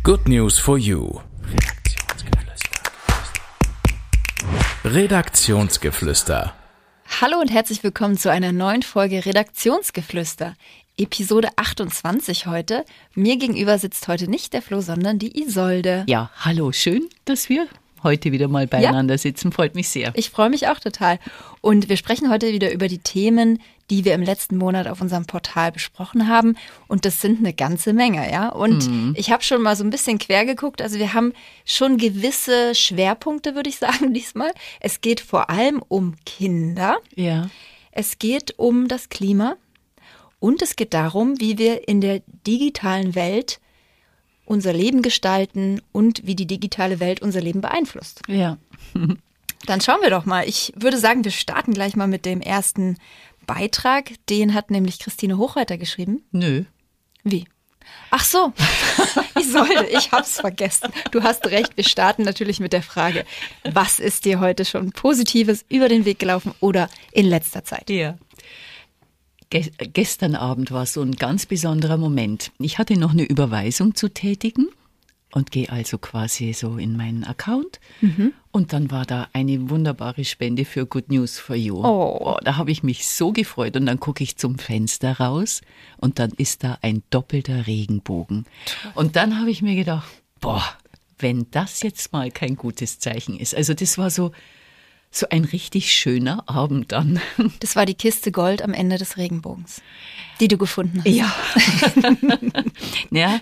Good News for You. Redaktionsgeflüster. Hallo und herzlich willkommen zu einer neuen Folge Redaktionsgeflüster. Episode 28 heute. Mir gegenüber sitzt heute nicht der Flo, sondern die Isolde. Ja, hallo, schön, dass wir heute wieder mal beieinander sitzen. Freut mich sehr. Ich freue mich auch total. Und wir sprechen heute wieder über die Themen, die wir im letzten Monat auf unserem Portal besprochen haben. Und das sind eine ganze Menge, ja. Und ich habe schon mal so ein bisschen quer geguckt. Also wir haben schon gewisse Schwerpunkte, würde ich sagen, diesmal. Es geht vor allem um Kinder. Ja. Es geht um das Klima. Und es geht darum, wie wir in der digitalen Welt unser Leben gestalten und wie die digitale Welt unser Leben beeinflusst. Ja. Dann schauen wir doch mal. Ich würde sagen, wir starten gleich mal mit dem ersten Beitrag. Den hat nämlich Christine Hochreiter geschrieben. Nö. Wie? Ach so, ich hab's vergessen. Du hast recht, wir starten natürlich mit der Frage, was ist dir heute schon Positives über den Weg gelaufen oder in letzter Zeit? Ja. Gestern Abend war so ein ganz besonderer Moment. Ich hatte noch eine Überweisung zu tätigen und gehe also quasi so in meinen Account. Und dann war da eine wunderbare Spende für Good News for You. Oh. Da habe ich mich so gefreut. Und dann gucke ich zum Fenster raus und dann ist da ein doppelter Regenbogen. Und dann habe ich mir gedacht, wenn das jetzt mal kein gutes Zeichen ist. Also das war so ein richtig schöner Abend dann. Das war die Kiste Gold am Ende des Regenbogens, die du gefunden hast. Ja. Ja,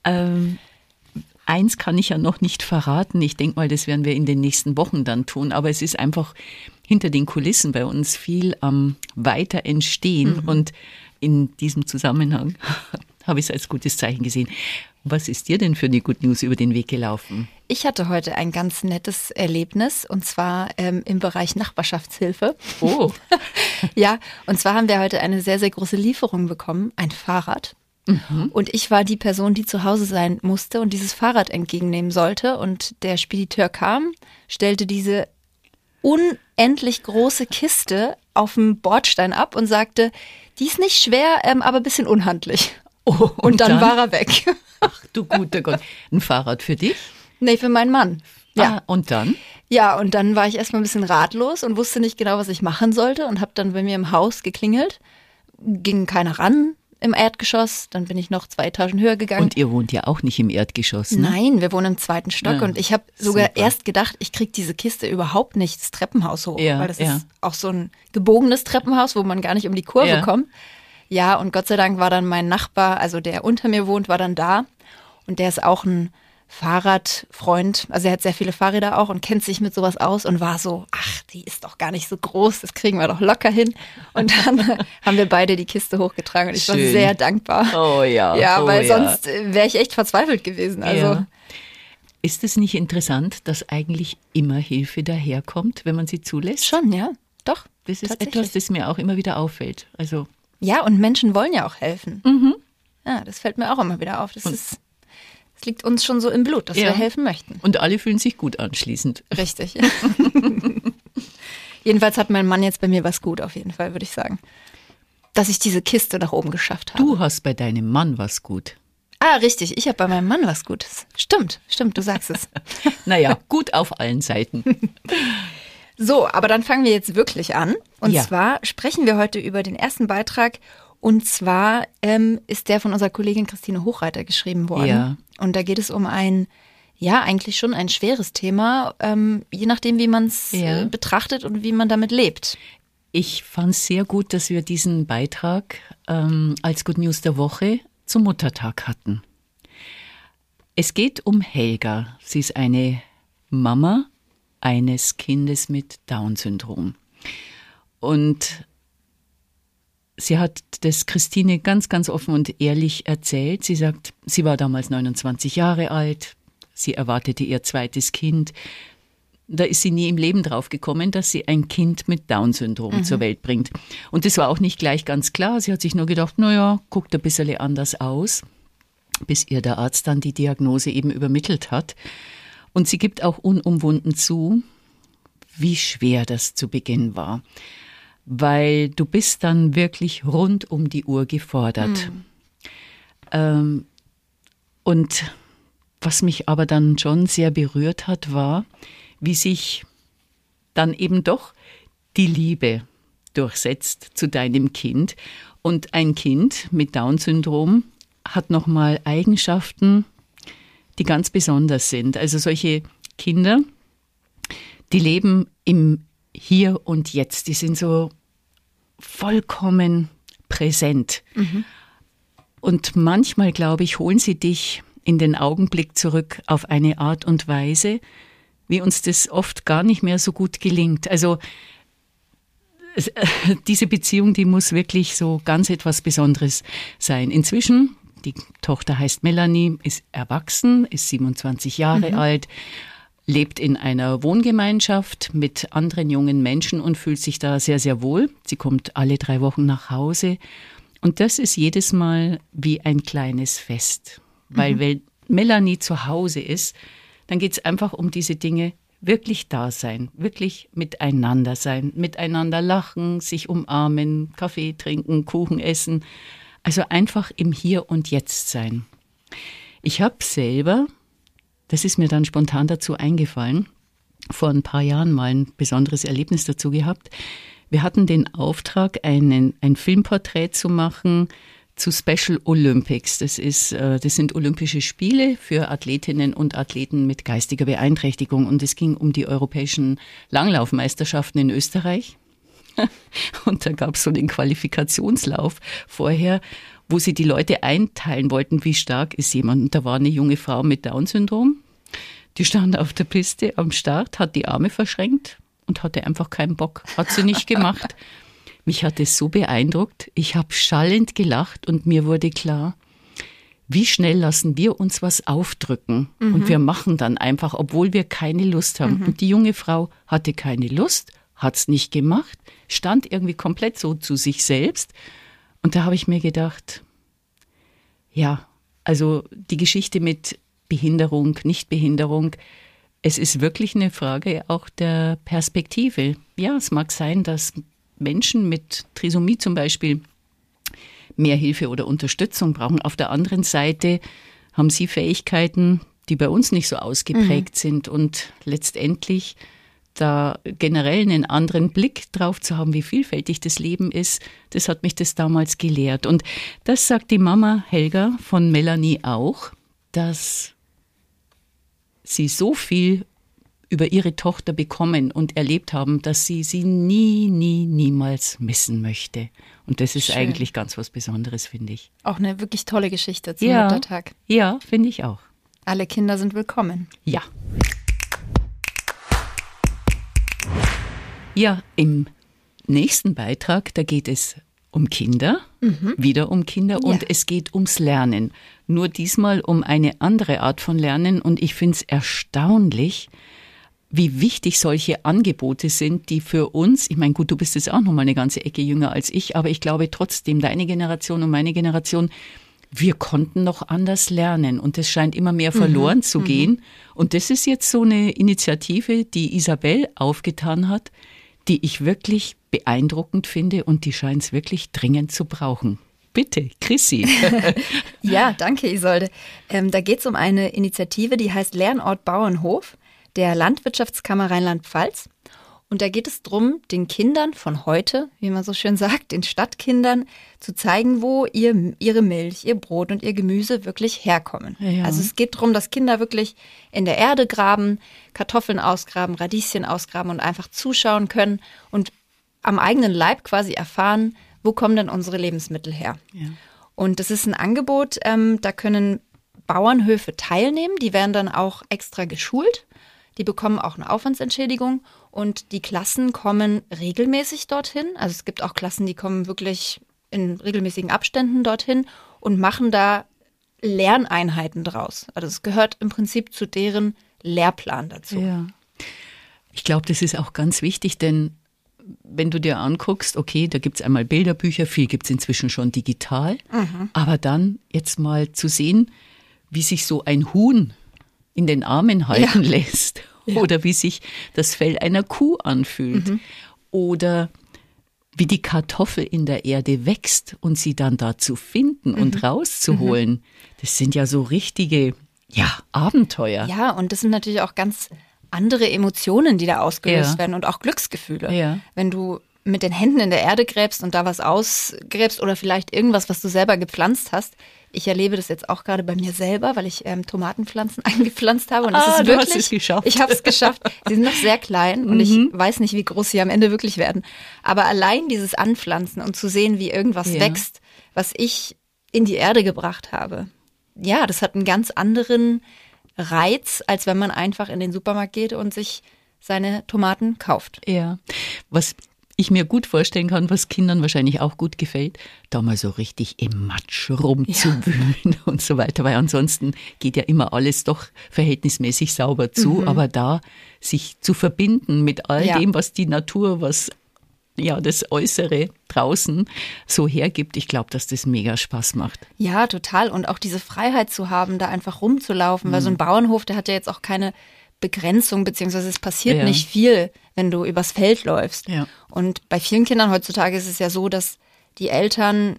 eins kann ich ja noch nicht verraten. Ich denke mal, das werden wir in den nächsten Wochen dann tun. Aber es ist einfach hinter den Kulissen bei uns viel am weiter entstehen. Und in diesem Zusammenhang habe ich es als gutes Zeichen gesehen. Was ist dir denn für die Good News über den Weg gelaufen? Ich hatte heute ein ganz nettes Erlebnis und zwar im Bereich Nachbarschaftshilfe. Oh. Ja, und zwar haben wir heute eine sehr, sehr große Lieferung bekommen, ein Fahrrad. Und ich war die Person, die zu Hause sein musste und dieses Fahrrad entgegennehmen sollte. Und der Spediteur kam, stellte diese unendlich große Kiste auf dem Bordstein ab und sagte, die ist nicht schwer, aber ein bisschen unhandlich. Oh, und dann war er weg. Ach du guter Gott. Ein Fahrrad für dich? Nee, für meinen Mann. Ja. Ah, und dann? Ja, und dann war ich erstmal ein bisschen ratlos und wusste nicht genau, was ich machen sollte und habe dann bei mir im Haus geklingelt. Ging keiner ran im Erdgeschoss. Dann bin ich noch 2 Etagen höher gegangen. Und ihr wohnt ja auch nicht im Erdgeschoss, ne? Nein, wir wohnen im 2. Stock Ja, und ich habe sogar super. erst gedacht, ich kriege diese Kiste überhaupt nicht das Treppenhaus hoch. Ja, weil das ja. ist auch so ein gebogenes Treppenhaus, wo man gar nicht um die Kurve Ja. kommt. Ja, und Gott sei Dank war dann mein Nachbar, also der unter mir wohnt, war dann da. Und der ist auch ein Fahrradfreund. Also er hat sehr viele Fahrräder auch und kennt sich mit sowas aus und war so, ach, die ist doch gar nicht so groß, das kriegen wir doch locker hin. Und dann haben wir beide die Kiste hochgetragen und ich war Schön. sehr dankbar. Oh ja. Ja, oh weil ja. sonst wäre ich echt verzweifelt gewesen. Also Ja. Ist es nicht interessant, dass eigentlich immer Hilfe daherkommt, wenn man sie zulässt? schon, ja, doch. Das ist tatsächlich. etwas, das mir auch immer wieder auffällt. Also Ja, und Menschen wollen ja auch helfen. Ja, das fällt mir auch immer wieder auf. Das liegt uns schon so im Blut, dass Ja. wir helfen möchten. und alle fühlen sich gut anschließend. Richtig. Jedenfalls hat mein Mann jetzt bei mir was gut, auf jeden Fall, würde ich sagen. Dass ich diese Kiste nach oben geschafft habe. Du hast bei deinem Mann was gut. Ah, richtig. Ich habe bei meinem Mann was Gutes. Stimmt, du sagst es. Naja, gut auf allen Seiten. So, aber dann fangen wir jetzt wirklich an. Und Ja. zwar sprechen wir heute über den ersten Beitrag. Und zwar ist der von unserer Kollegin Christine Hochreiter geschrieben worden. Ja. Und da geht es um eigentlich schon ein schweres Thema, je nachdem, wie man es Ja. betrachtet und wie man damit lebt. Ich fand es sehr gut, dass wir diesen Beitrag als Good News der Woche zum Muttertag hatten. Es geht um Helga. Sie ist eine Mama eines Kindes mit Down-Syndrom. Und sie hat das Christine ganz, ganz offen und ehrlich erzählt. Sie sagt, sie war damals 29 Jahre alt. Sie erwartete ihr zweites Kind. Da ist sie nie im Leben drauf gekommen, dass sie ein Kind mit Down-Syndrom zur Welt bringt. Und das war auch nicht gleich ganz klar. Sie hat sich nur gedacht, naja, guckt ein bisschen anders aus, bis ihr der Arzt dann die Diagnose eben übermittelt hat. Und sie gibt auch unumwunden zu, wie schwer das zu Beginn war. Weil du bist dann wirklich rund um die Uhr gefordert. Und was mich aber dann schon sehr berührt hat, war, wie sich dann eben doch die Liebe durchsetzt zu deinem Kind. Und ein Kind mit Down-Syndrom hat nochmal Eigenschaften, die ganz besonders sind. Also solche Kinder, die leben im Hier und Jetzt. Die sind so vollkommen präsent. Und manchmal, glaube ich, holen sie dich in den Augenblick zurück auf eine Art und Weise, wie uns das oft gar nicht mehr so gut gelingt. Also diese Beziehung, die muss wirklich so ganz etwas Besonderes sein. Inzwischen, die Tochter heißt Melanie, ist erwachsen, ist 27 Jahre alt, lebt in einer Wohngemeinschaft mit anderen jungen Menschen und fühlt sich da sehr, sehr wohl. Sie kommt alle 3 Wochen nach Hause und das ist jedes Mal wie ein kleines Fest. Weil wenn Melanie zu Hause ist, dann geht es einfach um diese Dinge, wirklich da sein, wirklich miteinander sein, miteinander lachen, sich umarmen, Kaffee trinken, Kuchen essen. Also einfach im Hier und Jetzt sein. Ich habe selber, das ist mir dann spontan dazu eingefallen, vor ein paar Jahren mal ein besonderes Erlebnis dazu gehabt. Wir hatten den Auftrag, ein Filmporträt zu machen zu Special Olympics. Das sind Olympische Spiele für Athletinnen und Athleten mit geistiger Beeinträchtigung. Und es ging um die europäischen Langlaufmeisterschaften in Österreich. Und da gab es so den Qualifikationslauf vorher, wo sie die Leute einteilen wollten, wie stark ist jemand. Und da war eine junge Frau mit Down-Syndrom. Die stand auf der Piste am Start, hat die Arme verschränkt und hatte einfach keinen Bock. Hat sie nicht gemacht. Mich hat es so beeindruckt. Ich habe schallend gelacht und mir wurde klar, wie schnell lassen wir uns was aufdrücken. Und wir machen dann einfach, obwohl wir keine Lust haben. Und die junge Frau hatte keine Lust, hat es nicht gemacht, stand irgendwie komplett so zu sich selbst. Und da habe ich mir gedacht, ja, also die Geschichte mit Behinderung, Nichtbehinderung, es ist wirklich eine Frage auch der Perspektive. Ja, es mag sein, dass Menschen mit Trisomie zum Beispiel mehr Hilfe oder Unterstützung brauchen. Auf der anderen Seite haben sie Fähigkeiten, die bei uns nicht so ausgeprägt sind und letztendlich da generell einen anderen Blick drauf zu haben, wie vielfältig das Leben ist, das hat mich das damals gelehrt. Und das sagt die Mama Helga von Melanie auch, dass sie so viel über ihre Tochter bekommen und erlebt haben, dass sie niemals missen möchte. Und das ist eigentlich ganz was Besonderes, finde ich. Auch eine wirklich tolle Geschichte zum Muttertag. Ja, finde ich auch. Alle Kinder sind willkommen. Ja. Ja, im nächsten Beitrag, da geht es um Kinder, wieder um Kinder und es geht ums Lernen. Nur diesmal um eine andere Art von Lernen und ich finde es erstaunlich, wie wichtig solche Angebote sind, die für uns, ich meine, gut, du bist jetzt auch noch mal eine ganze Ecke jünger als ich, aber ich glaube trotzdem, deine Generation und meine Generation, wir konnten noch anders lernen und das scheint immer mehr verloren zu gehen. Und das ist jetzt so eine Initiative, die Isabel aufgetan hat, die ich wirklich beeindruckend finde und die scheint es wirklich dringend zu brauchen. Bitte, Chrissy. Ja, danke Isolde. Da geht es um eine Initiative, die heißt Lernort Bauernhof der Landwirtschaftskammer Rheinland-Pfalz. Und da geht es darum, den Kindern von heute, wie man so schön sagt, den Stadtkindern, zu zeigen, wo ihre Milch, ihr Brot und ihr Gemüse wirklich herkommen. Ja. Also es geht darum, dass Kinder wirklich in der Erde graben, Kartoffeln ausgraben, Radieschen ausgraben und einfach zuschauen können und am eigenen Leib quasi erfahren, wo kommen denn unsere Lebensmittel her. Ja. Und das ist ein Angebot, da können Bauernhöfe teilnehmen, die werden dann auch extra geschult. Die bekommen auch eine Aufwandsentschädigung und die Klassen kommen regelmäßig dorthin. Also es gibt auch Klassen, die kommen wirklich in regelmäßigen Abständen dorthin und machen da Lerneinheiten draus. Also es gehört im Prinzip zu deren Lehrplan dazu. Ja. Ich glaube, das ist auch ganz wichtig, denn wenn du dir anguckst, okay, da gibt es einmal Bilderbücher, viel gibt es inzwischen schon digital, aber dann jetzt mal zu sehen, wie sich so ein Huhn in den Armen halten lässt oder wie sich das Fell einer Kuh anfühlt oder wie die Kartoffel in der Erde wächst und sie dann da zu finden und rauszuholen. Das sind ja so richtige Ja, Abenteuer. Ja, und das sind natürlich auch ganz andere Emotionen, die da ausgelöst werden und auch Glücksgefühle. Ja. Wenn du mit den Händen in der Erde gräbst und da was ausgräbst oder vielleicht irgendwas, was du selber gepflanzt hast. Ich erlebe das jetzt auch gerade bei mir selber, weil ich Tomatenpflanzen eingepflanzt habe. Und das ist du wirklich, hast es geschafft. Ich habe es geschafft. Sie sind noch sehr klein und ich weiß nicht, wie groß sie am Ende wirklich werden. Aber allein dieses Anpflanzen und zu sehen, wie irgendwas wächst, was ich in die Erde gebracht habe. Ja, das hat einen ganz anderen Reiz, als wenn man einfach in den Supermarkt geht und sich seine Tomaten kauft. Ja, was ich mir gut vorstellen kann, was Kindern wahrscheinlich auch gut gefällt, da mal so richtig im Matsch rumzuwühlen und so weiter, weil ansonsten geht ja immer alles doch verhältnismäßig sauber zu, aber da sich zu verbinden mit all dem, was die Natur, was das Äußere draußen so hergibt, ich glaube, dass das mega Spaß macht. Ja, total. Und auch diese Freiheit zu haben, da einfach rumzulaufen, weil so ein Bauernhof, der hat ja jetzt auch keine Begrenzung, beziehungsweise es passiert nicht viel, wenn du übers Feld läufst. Ja. Und bei vielen Kindern heutzutage ist es ja so, dass die Eltern,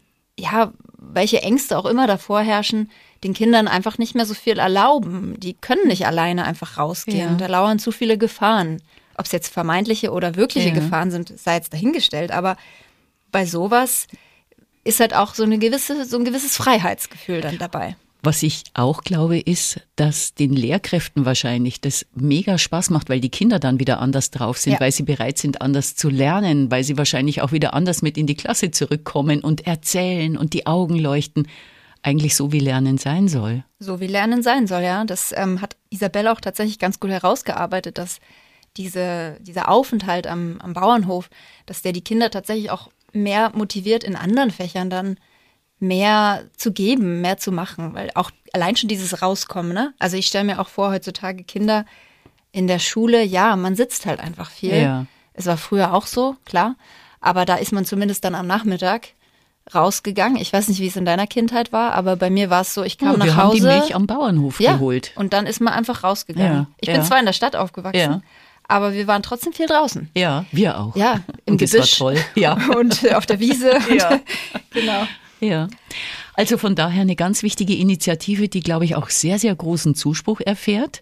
welche Ängste auch immer davor herrschen, den Kindern einfach nicht mehr so viel erlauben. Die können nicht alleine einfach rausgehen. Ja. Da lauern zu viele Gefahren. Ob es jetzt vermeintliche oder wirkliche Gefahren sind, sei jetzt dahingestellt. Aber bei sowas ist halt auch so ein gewisses Freiheitsgefühl dann dabei. Was ich auch glaube, ist, dass den Lehrkräften wahrscheinlich das mega Spaß macht, weil die Kinder dann wieder anders drauf sind, weil sie bereit sind, anders zu lernen, weil sie wahrscheinlich auch wieder anders mit in die Klasse zurückkommen und erzählen und die Augen leuchten. Eigentlich so, wie Lernen sein soll. So wie Lernen sein soll, ja. Das hat Isabelle auch tatsächlich ganz gut herausgearbeitet, dass dieser Aufenthalt am Bauernhof, dass der die Kinder tatsächlich auch mehr motiviert, in anderen Fächern dann mehr zu geben, mehr zu machen, weil auch allein schon dieses Rauskommen, ne? Also ich stelle mir auch vor, heutzutage Kinder in der Schule, man sitzt halt einfach viel. Ja. Es war früher auch so, klar, aber da ist man zumindest dann am Nachmittag rausgegangen. Ich weiß nicht, wie es in deiner Kindheit war, aber bei mir war es so, ich kam nach Hause. Wir haben die Milch am Bauernhof geholt. Und dann ist man einfach rausgegangen. Ja, ich bin zwar in der Stadt aufgewachsen, aber wir waren trotzdem viel draußen. Ja, wir auch. Ja, im Gebüsch. Das war toll. Ja. Und auf der Wiese. Ja. Genau. Ja, also von daher eine ganz wichtige Initiative, die, glaube ich, auch sehr, sehr großen Zuspruch erfährt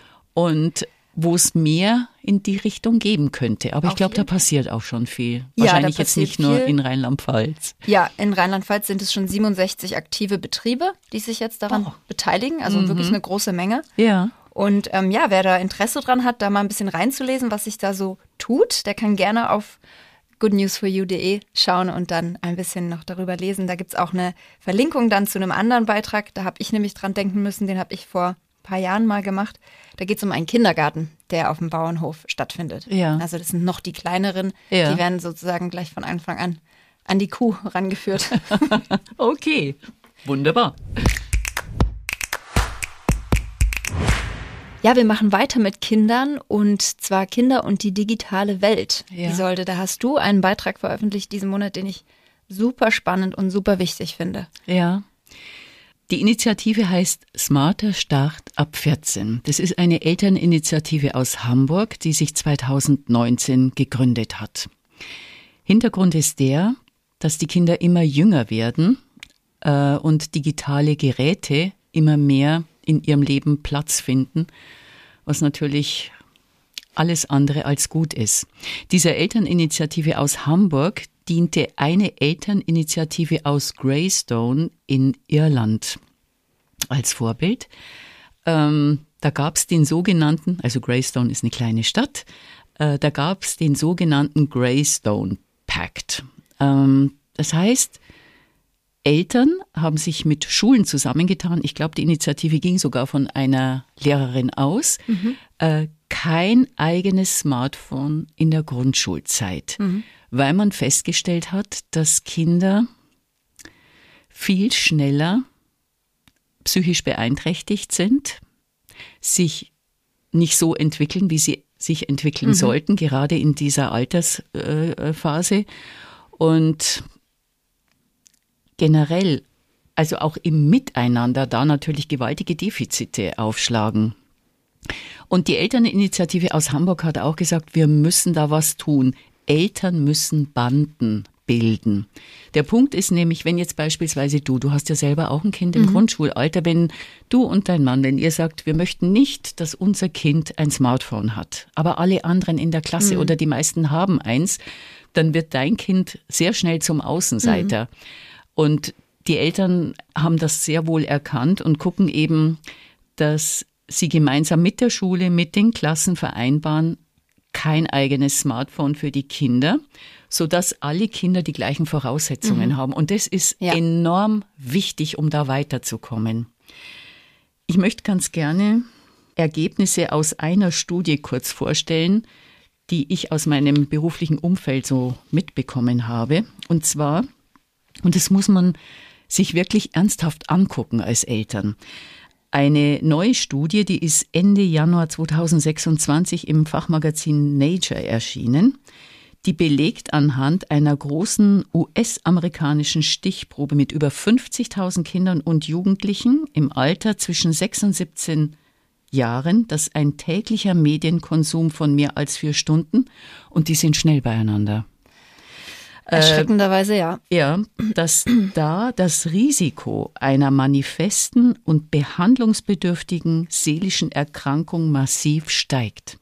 und wo es mehr in die Richtung geben könnte. Aber ich glaube, da passiert auch schon viel. Wahrscheinlich jetzt nicht nur in Rheinland-Pfalz. Ja, in Rheinland-Pfalz sind es schon 67 aktive Betriebe, die sich jetzt daran beteiligen. Also wirklich eine große Menge. Ja. Und wer da Interesse dran hat, da mal ein bisschen reinzulesen, was sich da so tut, der kann gerne auf goodnewsforyou.de schauen und dann ein bisschen noch darüber lesen. Da gibt es auch eine Verlinkung dann zu einem anderen Beitrag. Da habe ich nämlich dran denken müssen, den habe ich vor ein paar Jahren mal gemacht. Da geht es um einen Kindergarten, der auf dem Bauernhof stattfindet. Ja. Also das sind noch die kleineren, die werden sozusagen gleich von Anfang an die Kuh rangeführt. Okay, wunderbar. Ja, wir machen weiter mit Kindern und zwar Kinder und die digitale Welt. Ja. Isolde, da hast du einen Beitrag veröffentlicht diesen Monat, den ich super spannend und super wichtig finde. Ja. Die Initiative heißt Smarter Start ab 14. Das ist eine Elterninitiative aus Hamburg, die sich 2019 gegründet hat. Hintergrund ist der, dass die Kinder immer jünger werden und digitale Geräte immer mehr in ihrem Leben Platz finden, was natürlich alles andere als gut ist. Dieser Elterninitiative aus Hamburg diente eine Elterninitiative aus Greystone in Irland als Vorbild. Da gab es den sogenannten, also Greystone ist eine kleine Stadt, da gab es den sogenannten Greystone Pact. Das heißt, Eltern haben sich mit Schulen zusammengetan. Ich glaube, die Initiative ging sogar von einer Lehrerin aus. Kein eigenes Smartphone in der Grundschulzeit, weil man festgestellt hat, dass Kinder viel schneller psychisch beeinträchtigt sind, sich nicht so entwickeln, wie sie sich entwickeln sollten, gerade in dieser Altersphase. Und generell, also auch im Miteinander, da natürlich gewaltige Defizite aufschlagen. Und die Elterninitiative aus Hamburg hat auch gesagt, wir müssen da was tun. Eltern müssen Banden bilden. Der Punkt ist nämlich, wenn jetzt beispielsweise du hast ja selber auch ein Kind im Grundschulalter, wenn du und dein Mann, wenn ihr sagt, wir möchten nicht, dass unser Kind ein Smartphone hat, aber alle anderen in der Klasse oder die meisten haben eins, dann wird dein Kind sehr schnell zum Außenseiter. Und die Eltern haben das sehr wohl erkannt und gucken eben, dass sie gemeinsam mit der Schule, mit den Klassen vereinbaren, kein eigenes Smartphone für die Kinder, sodass alle Kinder die gleichen Voraussetzungen haben. Und das ist enorm wichtig, um da weiterzukommen. Ich möchte ganz gerne Ergebnisse aus einer Studie kurz vorstellen, die ich aus meinem beruflichen Umfeld so mitbekommen habe. Und zwar, und das muss man sich wirklich ernsthaft angucken als Eltern, eine neue Studie, die ist Ende Januar 2026 im Fachmagazin Nature erschienen. Die belegt anhand einer großen US-amerikanischen Stichprobe mit über 50.000 Kindern und Jugendlichen im Alter zwischen 6 und 17 Jahren, dass ein täglicher Medienkonsum von mehr als 4 Stunden, und die sind schnell beieinander. Erschreckenderweise ja. Ja, dass da das Risiko einer manifesten und behandlungsbedürftigen seelischen Erkrankung massiv steigt.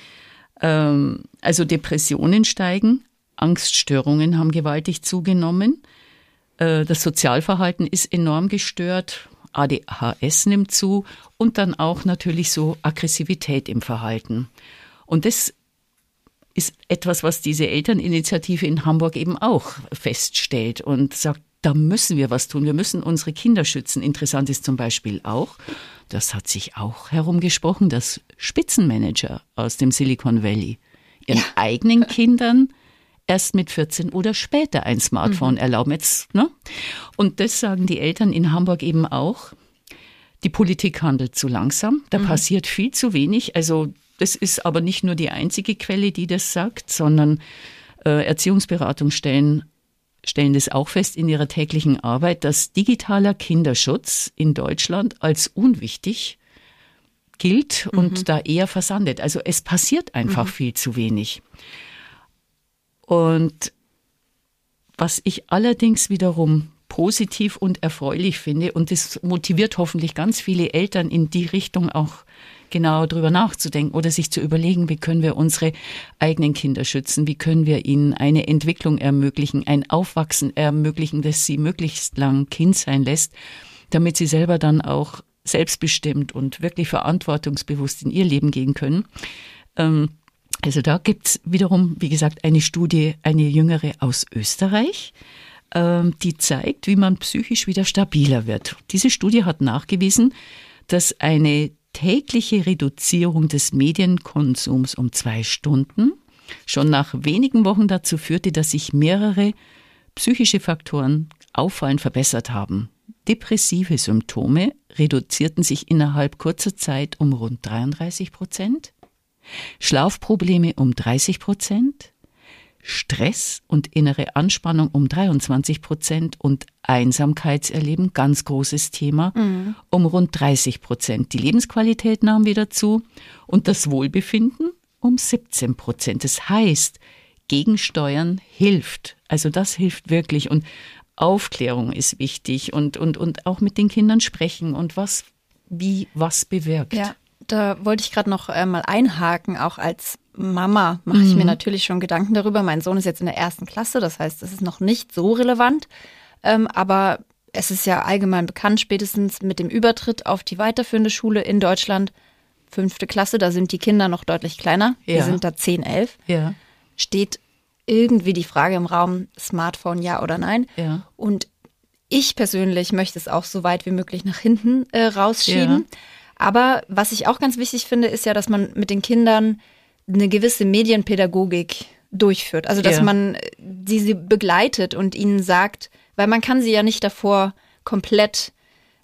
Also Depressionen steigen, Angststörungen haben gewaltig zugenommen, das Sozialverhalten ist enorm gestört, ADHS nimmt zu und dann auch natürlich so Aggressivität im Verhalten. Und das ist etwas, was diese Elterninitiative in Hamburg eben auch feststellt und sagt, da müssen wir was tun, wir müssen unsere Kinder schützen. Interessant ist zum Beispiel auch, das hat sich auch herumgesprochen, dass Spitzenmanager aus dem Silicon Valley ihren eigenen Kindern erst mit 14 oder später ein Smartphone erlauben. Jetzt, ne? Und das sagen die Eltern in Hamburg eben auch. Die Politik handelt zu langsam, da passiert viel zu wenig. Also das ist aber nicht nur die einzige Quelle, die das sagt, sondern Erziehungsberatungsstellen stellen das auch fest in ihrer täglichen Arbeit, dass digitaler Kinderschutz in Deutschland als unwichtig gilt und da eher versandet. Also es passiert einfach viel zu wenig. Und was ich allerdings wiederum positiv und erfreulich finde, und das motiviert hoffentlich ganz viele Eltern in die Richtung auch genau drüber nachzudenken oder sich zu überlegen, wie können wir unsere eigenen Kinder schützen, wie können wir ihnen eine Entwicklung ermöglichen, ein Aufwachsen ermöglichen, das sie möglichst lang Kind sein lässt, damit sie selber dann auch selbstbestimmt und wirklich verantwortungsbewusst in ihr Leben gehen können. Also da gibt's wiederum, wie gesagt, eine Studie, eine jüngere aus Österreich, die zeigt, wie man psychisch wieder stabiler wird. Diese Studie hat nachgewiesen, dass eine tägliche Reduzierung des Medienkonsums um 2 Stunden schon nach wenigen Wochen dazu führte, dass sich mehrere psychische Faktoren auffallend verbessert haben. Depressive Symptome reduzierten sich innerhalb kurzer Zeit um rund 33%, Schlafprobleme um 30%, Stress und innere Anspannung um 23% und Einsamkeitserleben, ganz großes Thema, um rund 30%. Die Lebensqualität nahm wieder zu und das Wohlbefinden um 17%. Das heißt, Gegensteuern hilft. Also das hilft wirklich und Aufklärung ist wichtig und auch mit den Kindern sprechen und was bewirkt. Ja, da wollte ich gerade noch mal einhaken, auch als Mama mache ich mir natürlich schon Gedanken darüber. Mein Sohn ist jetzt in der 1. Klasse, das heißt, es ist noch nicht so relevant. Aber es ist ja allgemein bekannt, spätestens mit dem Übertritt auf die weiterführende Schule in Deutschland, 5. Klasse, da sind die Kinder noch deutlich kleiner. Ja. Die sind da 10, 11. Ja. Steht irgendwie die Frage im Raum, Smartphone ja oder nein. Ja. Und ich persönlich möchte es auch so weit wie möglich nach hinten rausschieben. Ja. Aber was ich auch ganz wichtig finde, ist ja, dass man mit den Kindern eine gewisse Medienpädagogik durchführt. Also, dass man sie begleitet und ihnen sagt, weil man kann sie ja nicht davor komplett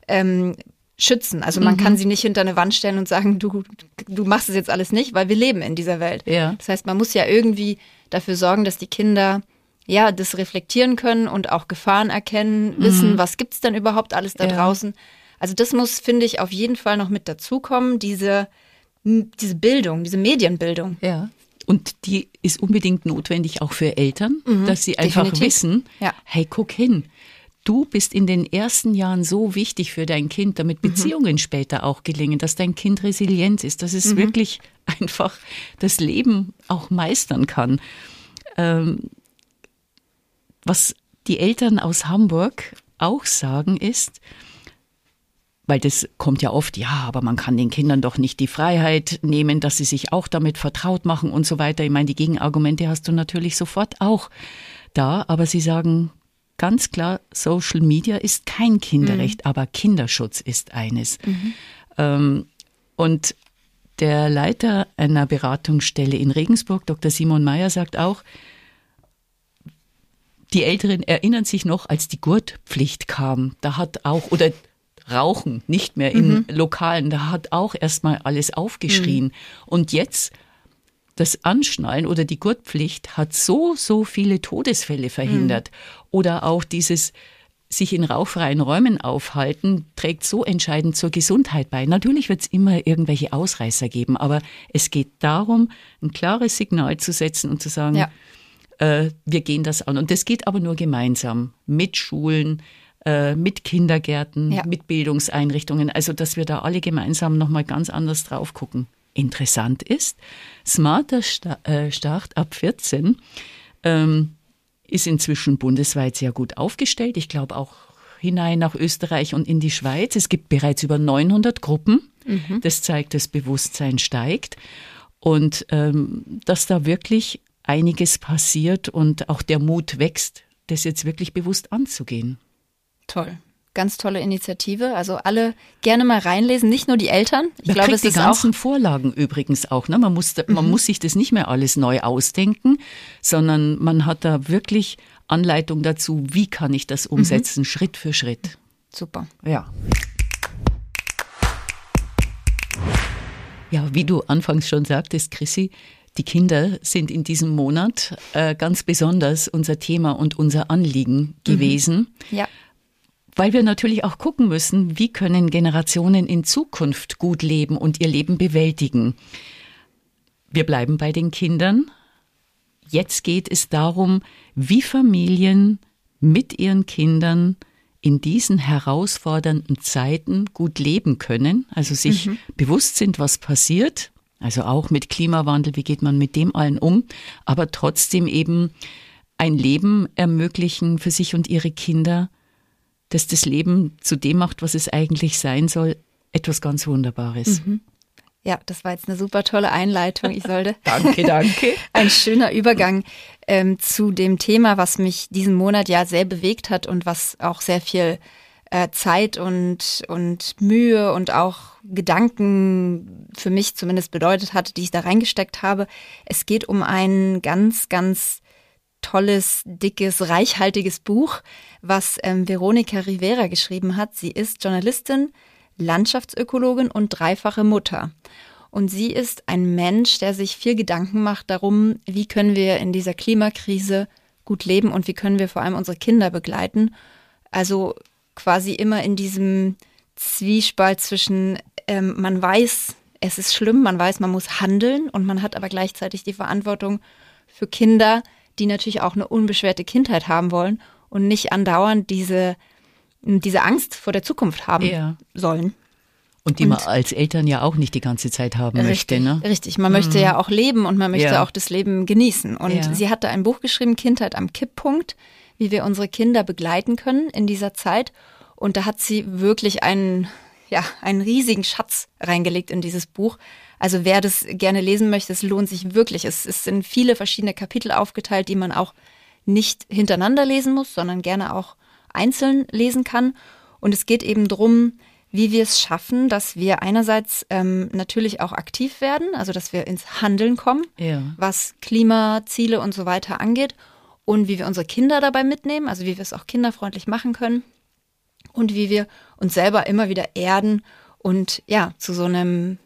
schützen. Also man kann sie nicht hinter eine Wand stellen und sagen, du machst es jetzt alles nicht, weil wir leben in dieser Welt. Ja. Das heißt, man muss ja irgendwie dafür sorgen, dass die Kinder ja das reflektieren können und auch Gefahren erkennen, wissen, was gibt's denn überhaupt alles da draußen. Also das muss, finde ich, auf jeden Fall noch mit dazukommen, diese Bildung, diese Medienbildung. Ja. Und die ist unbedingt notwendig auch für Eltern, dass sie einfach definitiv. wissen, Ja. hey, guck hin, du bist in den ersten Jahren so wichtig für dein Kind, damit Beziehungen später auch gelingen, dass dein Kind resilient ist, dass es wirklich einfach das Leben auch meistern kann. Was die Eltern aus Hamburg auch sagen ist, weil das kommt ja oft, ja, aber man kann den Kindern doch nicht die Freiheit nehmen, dass sie sich auch damit vertraut machen und so weiter. Ich meine, die Gegenargumente hast du natürlich sofort auch da, aber sie sagen ganz klar, Social Media ist kein Kinderrecht, aber Kinderschutz ist eines. Und der Leiter einer Beratungsstelle in Regensburg, Dr. Simon Mayer, sagt auch, die Älteren erinnern sich noch, als die Gurtpflicht kam, da hat auch, oder Rauchen nicht mehr in Lokalen, da hat auch erstmal alles aufgeschrien. Und jetzt das Anschnallen oder die Gurtpflicht hat so viele Todesfälle verhindert. Oder auch dieses sich in rauchfreien Räumen aufhalten, trägt so entscheidend zur Gesundheit bei. Natürlich wird es immer irgendwelche Ausreißer geben, aber es geht darum, ein klares Signal zu setzen und zu sagen, wir gehen das an. Und das geht aber nur gemeinsam mit Schulen, mit Kindergärten, mit Bildungseinrichtungen. Also, dass wir da alle gemeinsam nochmal ganz anders drauf gucken. Interessant ist, Smarter Start ab 14 ist inzwischen bundesweit sehr gut aufgestellt. Ich glaube auch hinein nach Österreich und in die Schweiz. Es gibt bereits über 900 Gruppen. Das zeigt, das Bewusstsein steigt. Und dass da wirklich einiges passiert und auch der Mut wächst, das jetzt wirklich bewusst anzugehen. Toll. Ganz tolle Initiative. Also alle gerne mal reinlesen, nicht nur die Eltern. Ich Man glaube, kriegt es die ist ganzen auch Vorlagen übrigens auch. Ne? Man muss sich das nicht mehr alles neu ausdenken, sondern man hat da wirklich Anleitung dazu, wie kann ich das umsetzen, Schritt für Schritt. super. Ja. Ja, wie du anfangs schon sagtest, Chrissy, die Kinder sind in diesem Monat ganz besonders unser Thema und unser Anliegen gewesen. Ja. Weil wir natürlich auch gucken müssen, wie können Generationen in Zukunft gut leben und ihr Leben bewältigen. Wir bleiben bei den Kindern. Jetzt geht es darum, wie Familien mit ihren Kindern in diesen herausfordernden Zeiten gut leben können, also sich bewusst sind, was passiert, also auch mit Klimawandel, wie geht man mit dem allen um, aber trotzdem eben ein Leben ermöglichen für sich und ihre Kinder, dass das Leben zu dem macht, was es eigentlich sein soll, etwas ganz Wunderbares. Ja, das war jetzt eine super tolle Einleitung, Isolde. Danke. Ein schöner Übergang zu dem Thema, was mich diesen Monat ja sehr bewegt hat und was auch sehr viel Zeit und Mühe und auch Gedanken für mich zumindest bedeutet hat, die ich da reingesteckt habe. Es geht um ein ganz, ganz tolles, dickes, reichhaltiges Buch, was Veronika Rivera geschrieben hat. Sie ist Journalistin, Landschaftsökologin und dreifache Mutter. Und sie ist ein Mensch, der sich viel Gedanken macht darum, wie können wir in dieser Klimakrise gut leben und wie können wir vor allem unsere Kinder begleiten. Also quasi immer in diesem Zwiespalt zwischen, man weiß, es ist schlimm, man weiß, man muss handeln und man hat aber gleichzeitig die Verantwortung für Kinder, die natürlich auch eine unbeschwerte Kindheit haben wollen und nicht andauernd diese Angst vor der Zukunft haben sollen. Und die man als Eltern ja auch nicht die ganze Zeit haben möchte. Ne? Richtig, man möchte ja auch leben und man möchte auch das Leben genießen. Und sie hat da ein Buch geschrieben, Kindheit am Kipppunkt, wie wir unsere Kinder begleiten können in dieser Zeit. Und da hat sie wirklich einen riesigen Schatz reingelegt in dieses Buch. Also wer das gerne lesen möchte, es lohnt sich wirklich. Es sind viele verschiedene Kapitel aufgeteilt, die man auch nicht hintereinander lesen muss, sondern gerne auch einzeln lesen kann. Und es geht eben darum, wie wir es schaffen, dass wir einerseits natürlich auch aktiv werden, also dass wir ins Handeln kommen, was Klimaziele und so weiter angeht. Und wie wir unsere Kinder dabei mitnehmen, also wie wir es auch kinderfreundlich machen können. Und wie wir uns selber immer wieder erden und ja, zu so einem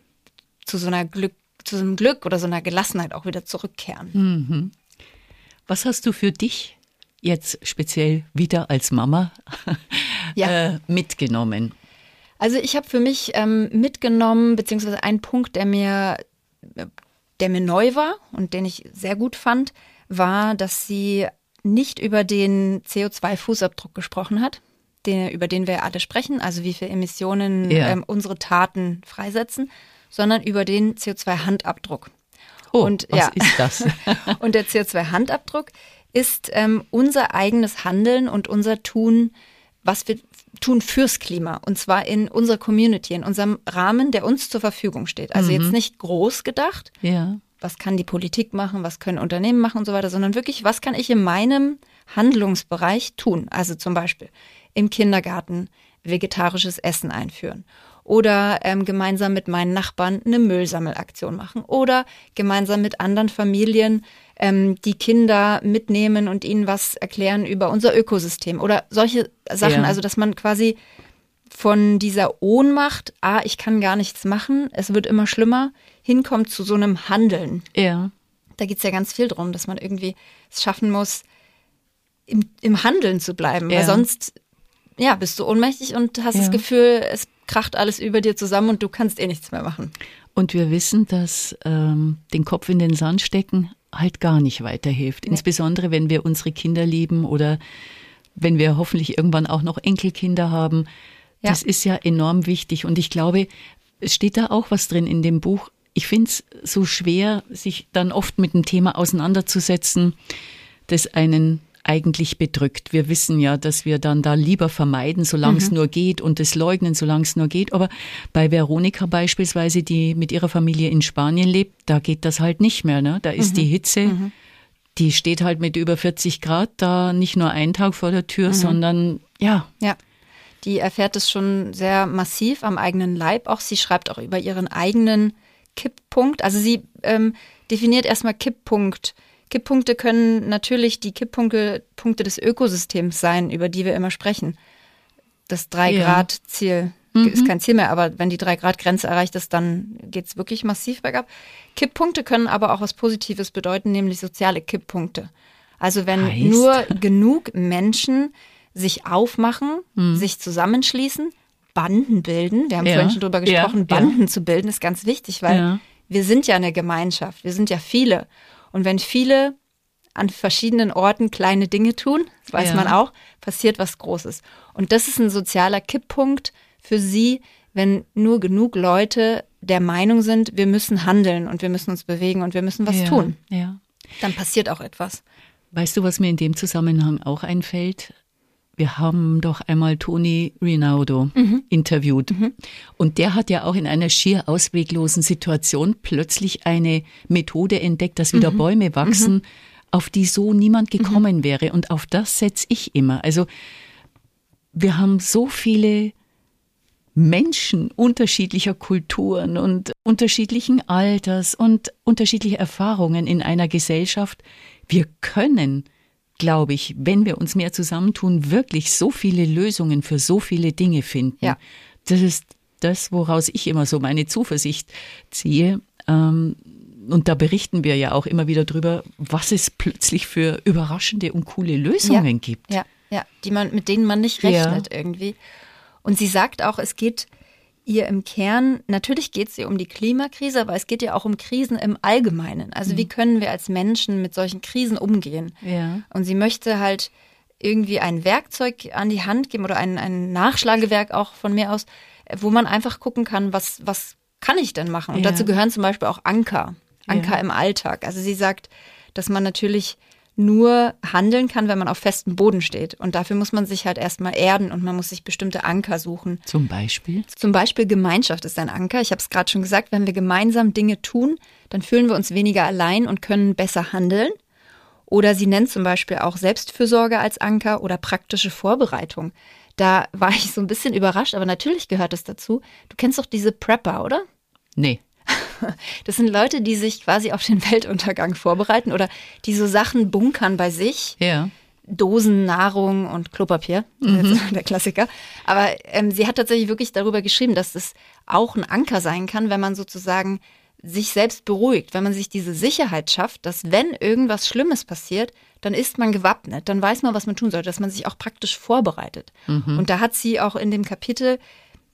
Glück oder so einer Gelassenheit auch wieder zurückkehren. Was hast du für dich jetzt speziell wieder als Mama mitgenommen? Also ich habe für mich mitgenommen, beziehungsweise ein Punkt, der der mir neu war und den ich sehr gut fand, war, dass sie nicht über den CO2-Fußabdruck gesprochen hat, über den wir alle sprechen, also wie viel Emissionen unsere Taten freisetzen, sondern über den CO2-Handabdruck. Oh, und, was ist das? Und der CO2-Handabdruck ist unser eigenes Handeln und unser Tun, was wir tun fürs Klima. Und zwar in unserer Community, in unserem Rahmen, der uns zur Verfügung steht. Also jetzt nicht groß gedacht, was kann die Politik machen, was können Unternehmen machen und so weiter, sondern wirklich, was kann ich in meinem Handlungsbereich tun? Also zum Beispiel im Kindergarten vegetarisches Essen einführen. Oder gemeinsam mit meinen Nachbarn eine Müllsammelaktion machen. Oder gemeinsam mit anderen Familien die Kinder mitnehmen und ihnen was erklären über unser Ökosystem. Oder solche Sachen, also dass man quasi von dieser Ohnmacht, ich kann gar nichts machen, es wird immer schlimmer, hinkommt zu so einem Handeln. Ja. Da geht es ja ganz viel drum, dass man irgendwie es schaffen muss, im Handeln zu bleiben. Weil sonst bist du ohnmächtig und hast das Gefühl, es kracht alles über dir zusammen und du kannst nichts mehr machen. Und wir wissen, dass den Kopf in den Sand stecken halt gar nicht weiterhilft. Nee. Insbesondere, wenn wir unsere Kinder lieben oder wenn wir hoffentlich irgendwann auch noch Enkelkinder haben. Ja. Das ist ja enorm wichtig. Und ich glaube, es steht da auch was drin in dem Buch. Ich finde es so schwer, sich dann oft mit dem Thema auseinanderzusetzen, das einen eigentlich bedrückt. Wir wissen ja, dass wir dann da lieber vermeiden, solange es nur geht und das leugnen, solange es nur geht. Aber bei Veronika beispielsweise, die mit ihrer Familie in Spanien lebt, da geht das halt nicht mehr. Ne? Da ist die Hitze, die steht halt mit über 40 Grad da nicht nur einen Tag vor der Tür, sondern Ja, die erfährt es schon sehr massiv am eigenen Leib. Auch sie schreibt auch über ihren eigenen Kipppunkt. Also sie definiert erstmal Kipppunkt. Kipppunkte können natürlich die Kipppunkte des Ökosystems sein, über die wir immer sprechen. Das 3-Grad-Ziel ist kein Ziel mehr, aber wenn die 3-Grad-Grenze erreicht ist, dann geht es wirklich massiv bergab. Kipppunkte können aber auch was Positives bedeuten, nämlich soziale Kipppunkte. Also wenn nur genug Menschen sich aufmachen, sich zusammenschließen, Banden bilden. Wir haben vorhin schon drüber gesprochen, Banden zu bilden ist ganz wichtig, weil wir sind ja eine Gemeinschaft, wir sind ja viele. Und wenn viele an verschiedenen Orten kleine Dinge tun, das weiß man auch, passiert was Großes. Und das ist ein sozialer Kipppunkt für sie, wenn nur genug Leute der Meinung sind, wir müssen handeln und wir müssen uns bewegen und wir müssen was tun. Ja. Dann passiert auch etwas. Weißt du, was mir in dem Zusammenhang auch einfällt? Wir haben doch einmal Toni Rinaldo interviewt. Und der hat ja auch in einer schier ausweglosen Situation plötzlich eine Methode entdeckt, dass wieder Bäume wachsen, auf die so niemand gekommen wäre. Und auf das setze ich immer. Also wir haben so viele Menschen unterschiedlicher Kulturen und unterschiedlichen Alters und unterschiedliche Erfahrungen in einer Gesellschaft. Wir können, glaube ich, wenn wir uns mehr zusammentun, wirklich so viele Lösungen für so viele Dinge finden. Ja. Das ist das, woraus ich immer so meine Zuversicht ziehe. Und da berichten wir ja auch immer wieder drüber, was es plötzlich für überraschende und coole Lösungen gibt. Ja, mit denen man nicht rechnet irgendwie. Und sie sagt auch, es geht ihr im Kern, natürlich geht es ihr um die Klimakrise, aber es geht ihr auch um Krisen im Allgemeinen. Also wie können wir als Menschen mit solchen Krisen umgehen? Ja. Und sie möchte halt irgendwie ein Werkzeug an die Hand geben oder ein Nachschlagewerk auch von mir aus, wo man einfach gucken kann, was kann ich denn machen? Und dazu gehören zum Beispiel auch Anker im Alltag. Also sie sagt, dass man natürlich nur handeln kann, wenn man auf festem Boden steht. Und dafür muss man sich halt erstmal erden und man muss sich bestimmte Anker suchen. Zum Beispiel? Zum Beispiel Gemeinschaft ist ein Anker. Ich habe es gerade schon gesagt, wenn wir gemeinsam Dinge tun, dann fühlen wir uns weniger allein und können besser handeln. Oder sie nennt zum Beispiel auch Selbstfürsorge als Anker oder praktische Vorbereitung. Da war ich so ein bisschen überrascht, aber natürlich gehört es dazu. Du kennst doch diese Prepper, oder? Nee. Das sind Leute, die sich quasi auf den Weltuntergang vorbereiten oder die so Sachen bunkern bei sich. Ja. Dosen, Nahrung und Klopapier, der Klassiker. Aber sie hat tatsächlich wirklich darüber geschrieben, dass es auch ein Anker sein kann, wenn man sozusagen sich selbst beruhigt, wenn man sich diese Sicherheit schafft, dass wenn irgendwas Schlimmes passiert, dann ist man gewappnet, dann weiß man, was man tun soll, dass man sich auch praktisch vorbereitet. Und da hat sie auch in dem Kapitel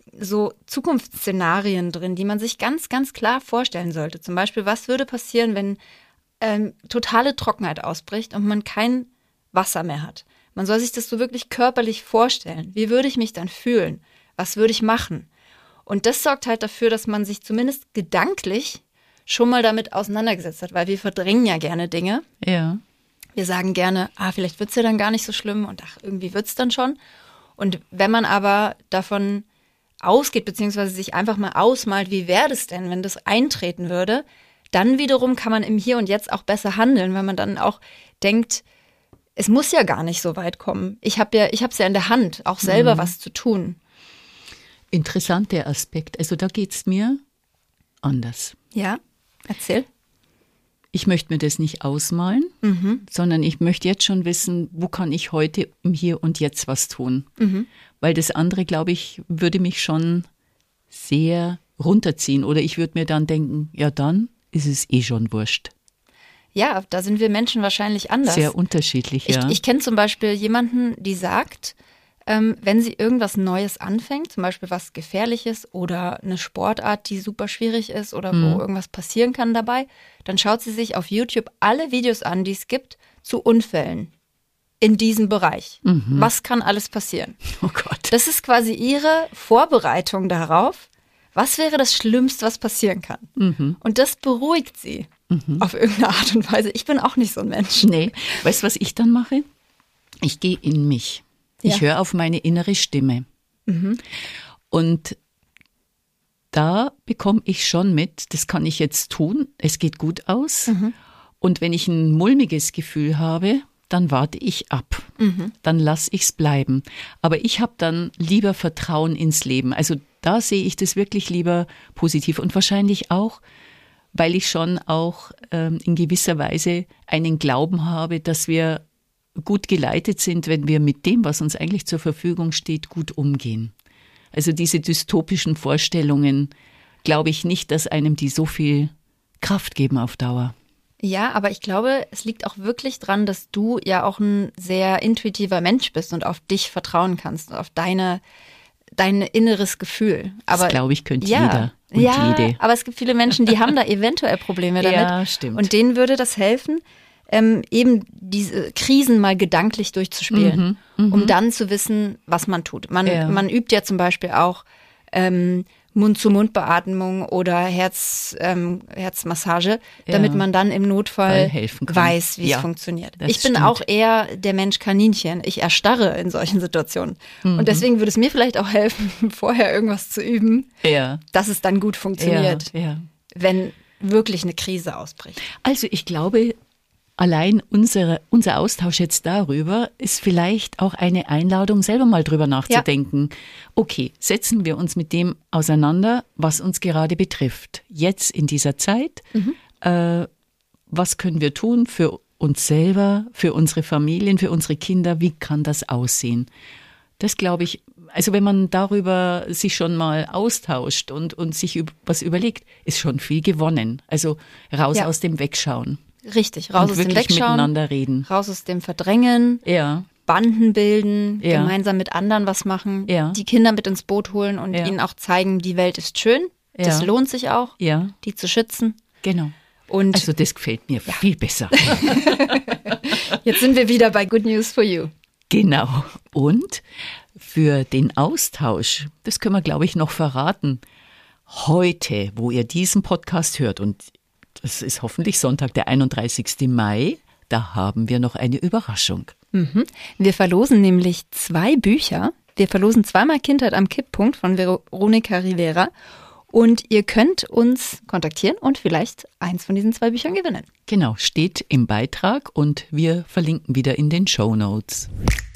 so Zukunftsszenarien drin, die man sich ganz, ganz klar vorstellen sollte. Zum Beispiel, was würde passieren, wenn totale Trockenheit ausbricht und man kein Wasser mehr hat. Man soll sich das so wirklich körperlich vorstellen. Wie würde ich mich dann fühlen? Was würde ich machen? Und das sorgt halt dafür, dass man sich zumindest gedanklich schon mal damit auseinandergesetzt hat, weil wir verdrängen ja gerne Dinge. Ja. Wir sagen gerne, vielleicht wird es ja dann gar nicht so schlimm und irgendwie wird es dann schon. Und wenn man aber davon ausgeht, beziehungsweise sich einfach mal ausmalt, wie wäre das denn, wenn das eintreten würde, dann wiederum kann man im Hier und Jetzt auch besser handeln, weil man dann auch denkt, es muss ja gar nicht so weit kommen. Ich habe es ja in der Hand, auch selber was zu tun. Interessanter Aspekt. Also da geht es mir anders. Ja, erzähl. Ich möchte mir das nicht ausmalen, sondern ich möchte jetzt schon wissen, wo kann ich heute im Hier und Jetzt was tun. Weil das andere, glaube ich, würde mich schon sehr runterziehen. Oder ich würde mir dann denken, ja dann ist es eh schon wurscht. Ja, da sind wir Menschen wahrscheinlich anders. Sehr unterschiedlich, ja. Ich kenne zum Beispiel jemanden, die sagt, wenn sie irgendwas Neues anfängt, zum Beispiel was Gefährliches oder eine Sportart, die super schwierig ist oder wo irgendwas passieren kann dabei, dann schaut sie sich auf YouTube alle Videos an, die es gibt zu Unfällen in diesem Bereich. Was kann alles passieren? Oh Gott. Das ist quasi ihre Vorbereitung darauf, was wäre das Schlimmste, was passieren kann. Und das beruhigt sie auf irgendeine Art und Weise. Ich bin auch nicht so ein Mensch. Nee, weißt du, was ich dann mache? Ich gehe in mich. Ich höre auf meine innere Stimme. Und da bekomme ich schon mit, das kann ich jetzt tun, es geht gut aus. Und wenn ich ein mulmiges Gefühl habe, dann warte ich ab. Dann lasse ich es bleiben. Aber ich habe dann lieber Vertrauen ins Leben. Also da sehe ich das wirklich lieber positiv. Und wahrscheinlich auch, weil ich schon auch in gewisser Weise einen Glauben habe, dass wir gut geleitet sind, wenn wir mit dem, was uns eigentlich zur Verfügung steht, gut umgehen. Also diese dystopischen Vorstellungen, glaube ich nicht, dass einem die so viel Kraft geben auf Dauer. Ja, aber ich glaube, es liegt auch wirklich dran, dass du ja auch ein sehr intuitiver Mensch bist und auf dich vertrauen kannst, auf dein inneres Gefühl. Aber das glaube ich, könnte jeder und jede. Aber es gibt viele Menschen, die haben da eventuell Probleme damit. Ja, stimmt. Und denen würde das helfen, eben diese Krisen mal gedanklich durchzuspielen, um dann zu wissen, was man tut. Man übt ja zum Beispiel auch Mund-zu-Mund-Beatmung oder Herzmassage, damit man dann im Notfall weiß, wie es funktioniert. Ich bin auch eher der Mensch Kaninchen. Ich erstarre in solchen Situationen. Und deswegen würde es mir vielleicht auch helfen, vorher irgendwas zu üben, dass es dann gut funktioniert, wenn wirklich eine Krise ausbricht. Also ich glaube, allein unser Austausch jetzt darüber ist vielleicht auch eine Einladung, selber mal drüber nachzudenken. Ja. Okay, setzen wir uns mit dem auseinander, was uns gerade betrifft. Jetzt in dieser Zeit, was können wir tun für uns selber, für unsere Familien, für unsere Kinder? Wie kann das aussehen? Das glaube ich, also wenn man darüber sich schon mal austauscht und sich was überlegt, ist schon viel gewonnen. Also raus aus dem Wegschauen. Richtig, raus aus dem Wegschauen, miteinander reden. Raus aus dem Verdrängen, Banden bilden, gemeinsam mit anderen was machen, die Kinder mit ins Boot holen und ihnen auch zeigen, die Welt ist schön, das lohnt sich auch, die zu schützen. Genau. Und also das gefällt mir viel besser. Jetzt sind wir wieder bei Good News for You. Genau. Und für den Austausch, das können wir, glaube ich, noch verraten, heute, wo ihr diesen Podcast hört, und das ist hoffentlich Sonntag, der 31. Mai, da haben wir noch eine Überraschung. Wir verlosen nämlich 2 Bücher. Wir verlosen zweimal Kindheit am Kipppunkt von Veronika Rivera. Und ihr könnt uns kontaktieren und vielleicht eins von diesen 2 Büchern gewinnen. Genau, steht im Beitrag und wir verlinken wieder in den Shownotes.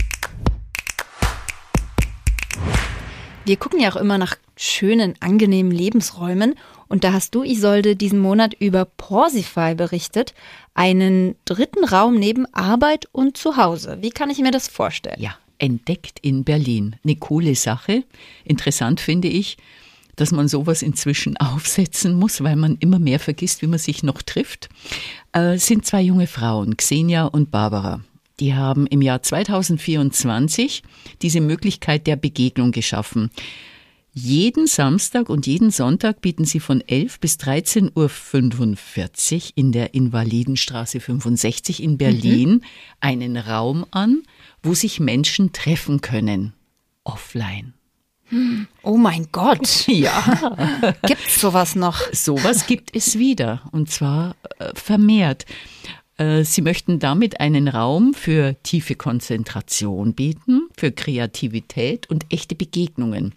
Wir gucken ja auch immer nach schönen, angenehmen Lebensräumen. Und da hast du, Isolde, diesen Monat über Porsify berichtet. Einen dritten Raum neben Arbeit und Zuhause. Wie kann ich mir das vorstellen? Ja, entdeckt in Berlin. Eine coole Sache. Interessant finde ich, dass man sowas inzwischen aufsetzen muss, weil man immer mehr vergisst, wie man sich noch trifft. Es sind 2 junge Frauen, Xenia und Barbara. Die haben im Jahr 2024 diese Möglichkeit der Begegnung geschaffen. Jeden Samstag und jeden Sonntag bieten sie von 11 bis 13:45 Uhr in der Invalidenstraße 65 in Berlin einen Raum an, wo sich Menschen treffen können. Offline. Oh mein Gott. Ja. Gibt's sowas noch? Sowas gibt es wieder, und zwar vermehrt. Sie möchten damit einen Raum für tiefe Konzentration bieten, für Kreativität und echte Begegnungen.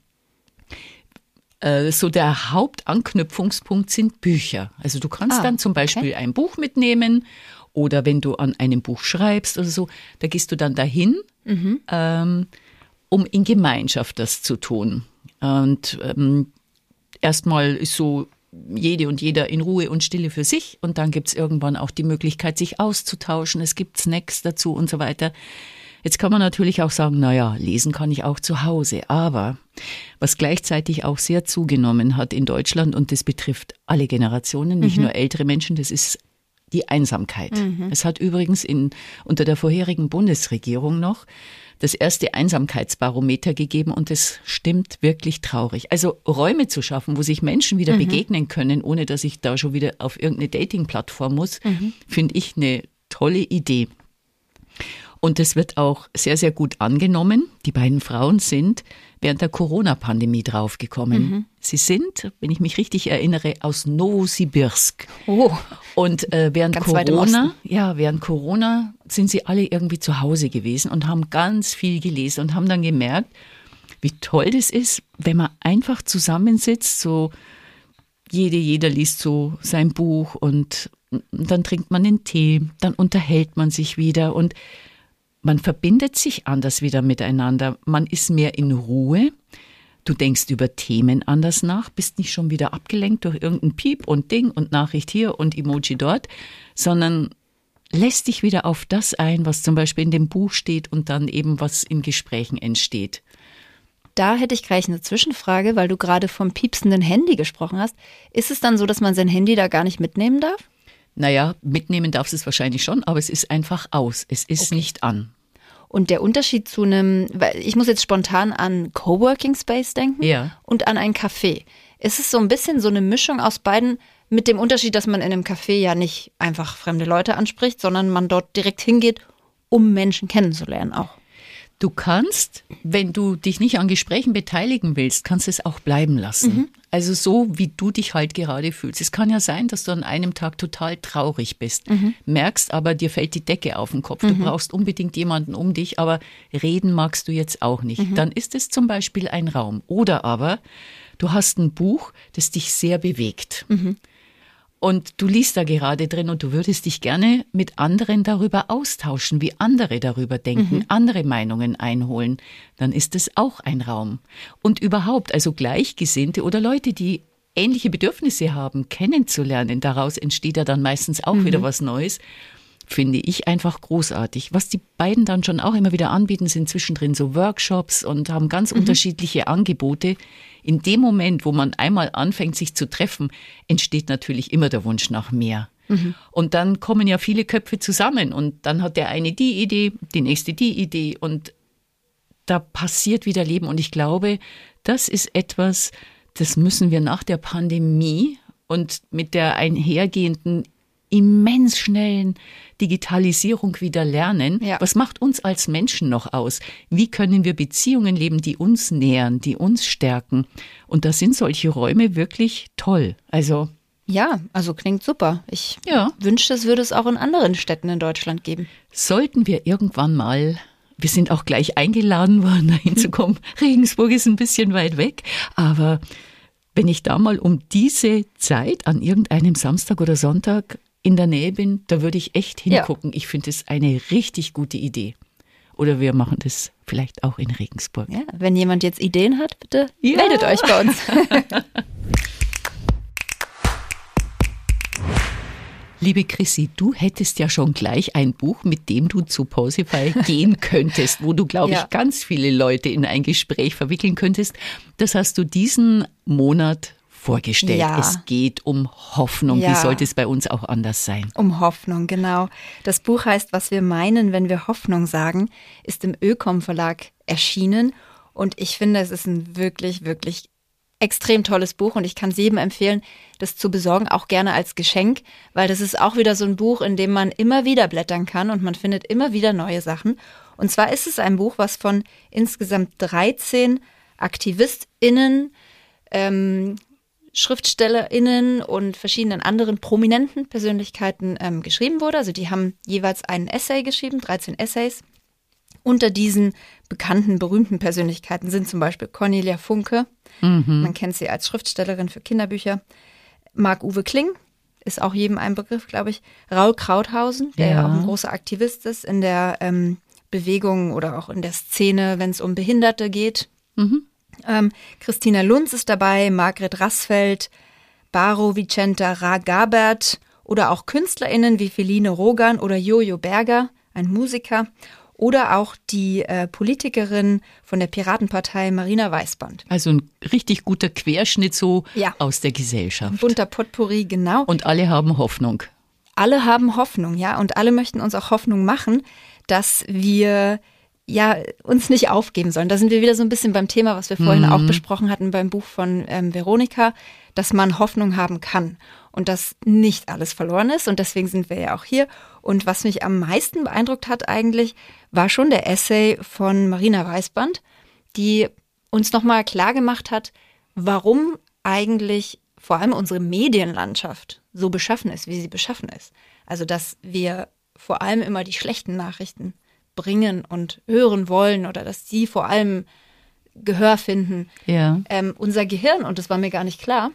So der Hauptanknüpfungspunkt sind Bücher. Also du kannst dann zum Beispiel ein Buch mitnehmen oder wenn du an einem Buch schreibst oder so, da gehst du dann dahin, um in Gemeinschaft das zu tun. Und erstmal ist so jede und jeder in Ruhe und Stille für sich und dann gibt es irgendwann auch die Möglichkeit, sich auszutauschen. Es gibt Snacks dazu und so weiter. Jetzt kann man natürlich auch sagen, naja, lesen kann ich auch zu Hause. Aber was gleichzeitig auch sehr zugenommen hat in Deutschland, und das betrifft alle Generationen, nicht nur ältere Menschen, das ist die Einsamkeit. Es hat übrigens unter der vorherigen Bundesregierung noch das erste Einsamkeitsbarometer gegeben und es stimmt wirklich traurig. Also Räume zu schaffen, wo sich Menschen wieder begegnen können, ohne dass ich da schon wieder auf irgendeine Dating-Plattform muss, finde ich eine tolle Idee. Und es wird auch sehr, sehr gut angenommen. Die beiden Frauen sind während der Corona-Pandemie draufgekommen. Sie sind, wenn ich mich richtig erinnere, aus Novosibirsk. Oh. Und während Ganz weit im Osten. Corona sind sie alle irgendwie zu Hause gewesen und haben ganz viel gelesen und haben dann gemerkt, wie toll das ist, wenn man einfach zusammensitzt, so jeder liest so sein Buch und dann trinkt man den Tee, dann unterhält man sich wieder und man verbindet sich anders wieder miteinander. Man ist mehr in Ruhe. Du denkst über Themen anders nach, bist nicht schon wieder abgelenkt durch irgendein Piep und Ding und Nachricht hier und Emoji dort, sondern lässt dich wieder auf das ein, was zum Beispiel in dem Buch steht und dann eben was in Gesprächen entsteht. Da hätte ich gleich eine Zwischenfrage, weil du gerade vom piepsenden Handy gesprochen hast. Ist es dann so, dass man sein Handy da gar nicht mitnehmen darf? Naja, mitnehmen darfst du es wahrscheinlich schon, aber es ist einfach aus. Es ist nicht an. Und der Unterschied zu einem, weil ich muss jetzt spontan an Coworking Space denken und an ein Café. Ist es so ein bisschen so eine Mischung aus beiden, mit dem Unterschied, dass man in einem Café ja nicht einfach fremde Leute anspricht, sondern man dort direkt hingeht, um Menschen kennenzulernen auch? Du kannst, wenn du dich nicht an Gesprächen beteiligen willst, kannst es auch bleiben lassen. Also so, wie du dich halt gerade fühlst. Es kann ja sein, dass du an einem Tag total traurig bist, merkst aber, dir fällt die Decke auf den Kopf. Du brauchst unbedingt jemanden um dich, aber reden magst du jetzt auch nicht. Dann ist es zum Beispiel ein Raum. Oder aber du hast ein Buch, das dich sehr bewegt. Und du liest da gerade drin und du würdest dich gerne mit anderen darüber austauschen, wie andere darüber denken, andere Meinungen einholen, dann ist es auch ein Raum. Und überhaupt, also Gleichgesinnte oder Leute, die ähnliche Bedürfnisse haben, kennenzulernen, daraus entsteht ja dann meistens auch wieder was Neues, finde ich einfach großartig. Was die beiden dann schon auch immer wieder anbieten, sind zwischendrin so Workshops und haben ganz unterschiedliche Angebote. In dem Moment, wo man einmal anfängt, sich zu treffen, entsteht natürlich immer der Wunsch nach mehr. Und dann kommen ja viele Köpfe zusammen und dann hat der eine die Idee, die nächste die Idee und da passiert wieder Leben. Und ich glaube, das ist etwas, das müssen wir nach der Pandemie und mit der einhergehenden immens schnellen Digitalisierung wieder lernen. Ja. Was macht uns als Menschen noch aus? Wie können wir Beziehungen leben, die uns nähern, die uns stärken? Und da sind solche Räume wirklich toll. Also klingt super. Ich wünschte, es würde es auch in anderen Städten in Deutschland geben. Sollten wir irgendwann mal, wir sind auch gleich eingeladen worden, da hinzukommen. Regensburg ist ein bisschen weit weg, aber wenn ich da mal um diese Zeit an irgendeinem Samstag oder Sonntag in der Nähe bin, da würde ich echt hingucken. Ja. Ich finde es eine richtig gute Idee. Oder wir machen das vielleicht auch in Regensburg. Ja, wenn jemand jetzt Ideen hat, bitte meldet euch bei uns. Liebe Chrissy, du hättest ja schon gleich ein Buch, mit dem du zu Pausify gehen könntest, wo du, glaube ich, ganz viele Leute in ein Gespräch verwickeln könntest. Das hast du diesen Monat vorgestellt. Ja. Es geht um Hoffnung. Wie sollte es bei uns auch anders sein? Um Hoffnung, genau. Das Buch heißt, was wir meinen, wenn wir Hoffnung sagen, ist im Ökom Verlag erschienen. Und ich finde, es ist ein wirklich, wirklich extrem tolles Buch und ich kann es jedem empfehlen, das zu besorgen, auch gerne als Geschenk, weil das ist auch wieder so ein Buch, in dem man immer wieder blättern kann und man findet immer wieder neue Sachen. Und zwar ist es ein Buch, was von insgesamt 13 AktivistInnen, SchriftstellerInnen und verschiedenen anderen prominenten Persönlichkeiten geschrieben wurde. Also die haben jeweils einen Essay geschrieben, 13 Essays. Unter diesen bekannten, berühmten Persönlichkeiten sind zum Beispiel Cornelia Funke, man kennt sie als Schriftstellerin für Kinderbücher, Marc-Uwe Kling, ist auch jedem ein Begriff, glaube ich, Raul Krauthausen, der ja auch ein großer Aktivist ist in der Bewegung oder auch in der Szene, wenn es um Behinderte geht. Christina Lunz ist dabei, Margret Rassfeld, Baro Vicenta Ra-Gabert oder auch KünstlerInnen wie Feline Rogan oder Jojo Berger, ein Musiker. Oder auch die Politikerin von der Piratenpartei Marina Weißband. Also ein richtig guter Querschnitt so aus der Gesellschaft. Ein bunter Potpourri, genau. Und alle haben Hoffnung. Alle haben Hoffnung, ja. Und alle möchten uns auch Hoffnung machen, dass wir uns nicht aufgeben sollen. Da sind wir wieder so ein bisschen beim Thema, was wir vorhin auch besprochen hatten beim Buch von Veronika, dass man Hoffnung haben kann und dass nicht alles verloren ist. Und deswegen sind wir ja auch hier. Und was mich am meisten beeindruckt hat eigentlich, war schon der Essay von Marina Weißband, die uns nochmal klar gemacht hat, warum eigentlich vor allem unsere Medienlandschaft so beschaffen ist, wie sie beschaffen ist. Also, dass wir vor allem immer die schlechten Nachrichten bringen und hören wollen oder dass sie vor allem Gehör finden. Ja. Unser Gehirn, und das war mir gar nicht klar,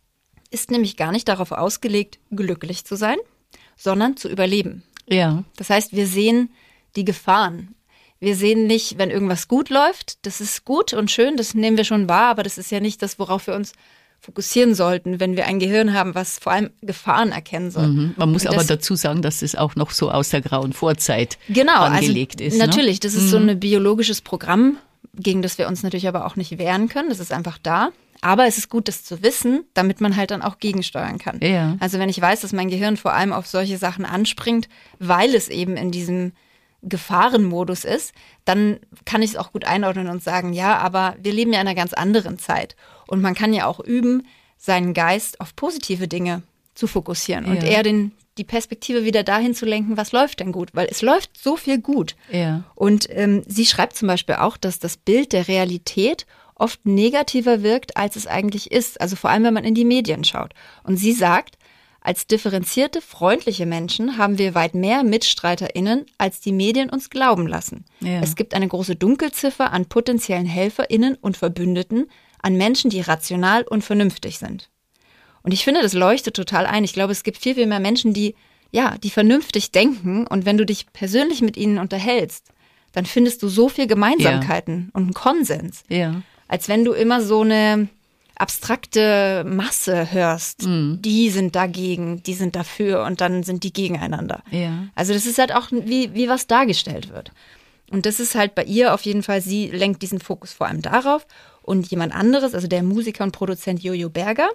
ist nämlich gar nicht darauf ausgelegt, glücklich zu sein, sondern zu überleben. Ja. Das heißt, wir sehen die Gefahren. Wir sehen nicht, wenn irgendwas gut läuft, das ist gut und schön, das nehmen wir schon wahr, aber das ist ja nicht das, worauf wir uns fokussieren sollten, wenn wir ein Gehirn haben, was vor allem Gefahren erkennen soll. Man muss aber dazu sagen, dass es auch noch so aus der grauen Vorzeit angelegt ist. Natürlich, das ist so ein biologisches Programm, gegen das wir uns natürlich aber auch nicht wehren können. Das ist einfach da. Aber es ist gut, das zu wissen, damit man halt dann auch gegensteuern kann. Ja. Also wenn ich weiß, dass mein Gehirn vor allem auf solche Sachen anspringt, weil es eben in diesem Gefahrenmodus ist, dann kann ich es auch gut einordnen und sagen, ja, aber wir leben ja in einer ganz anderen Zeit. Und man kann ja auch üben, seinen Geist auf positive Dinge zu fokussieren und eher die Perspektive wieder dahin zu lenken, was läuft denn gut? Weil es läuft so viel gut. Ja. Und sie schreibt zum Beispiel auch, dass das Bild der Realität oft negativer wirkt, als es eigentlich ist. Also vor allem, wenn man in die Medien schaut. Und sie sagt, als differenzierte, freundliche Menschen haben wir weit mehr MitstreiterInnen, als die Medien uns glauben lassen. Ja. Es gibt eine große Dunkelziffer an potenziellen HelferInnen und Verbündeten, an Menschen, die rational und vernünftig sind. Und ich finde, das leuchtet total ein. Ich glaube, es gibt viel, viel mehr Menschen, die vernünftig denken. Und wenn du dich persönlich mit ihnen unterhältst, dann findest du so viel Gemeinsamkeiten und einen Konsens. Ja. Als wenn du immer so eine abstrakte Masse hörst. Die sind dagegen, die sind dafür und dann sind die gegeneinander. Ja. Also das ist halt auch, wie was dargestellt wird. Und das ist halt bei ihr auf jeden Fall, sie lenkt diesen Fokus vor allem darauf. Und jemand anderes, also der Musiker und Produzent Jojo Berger,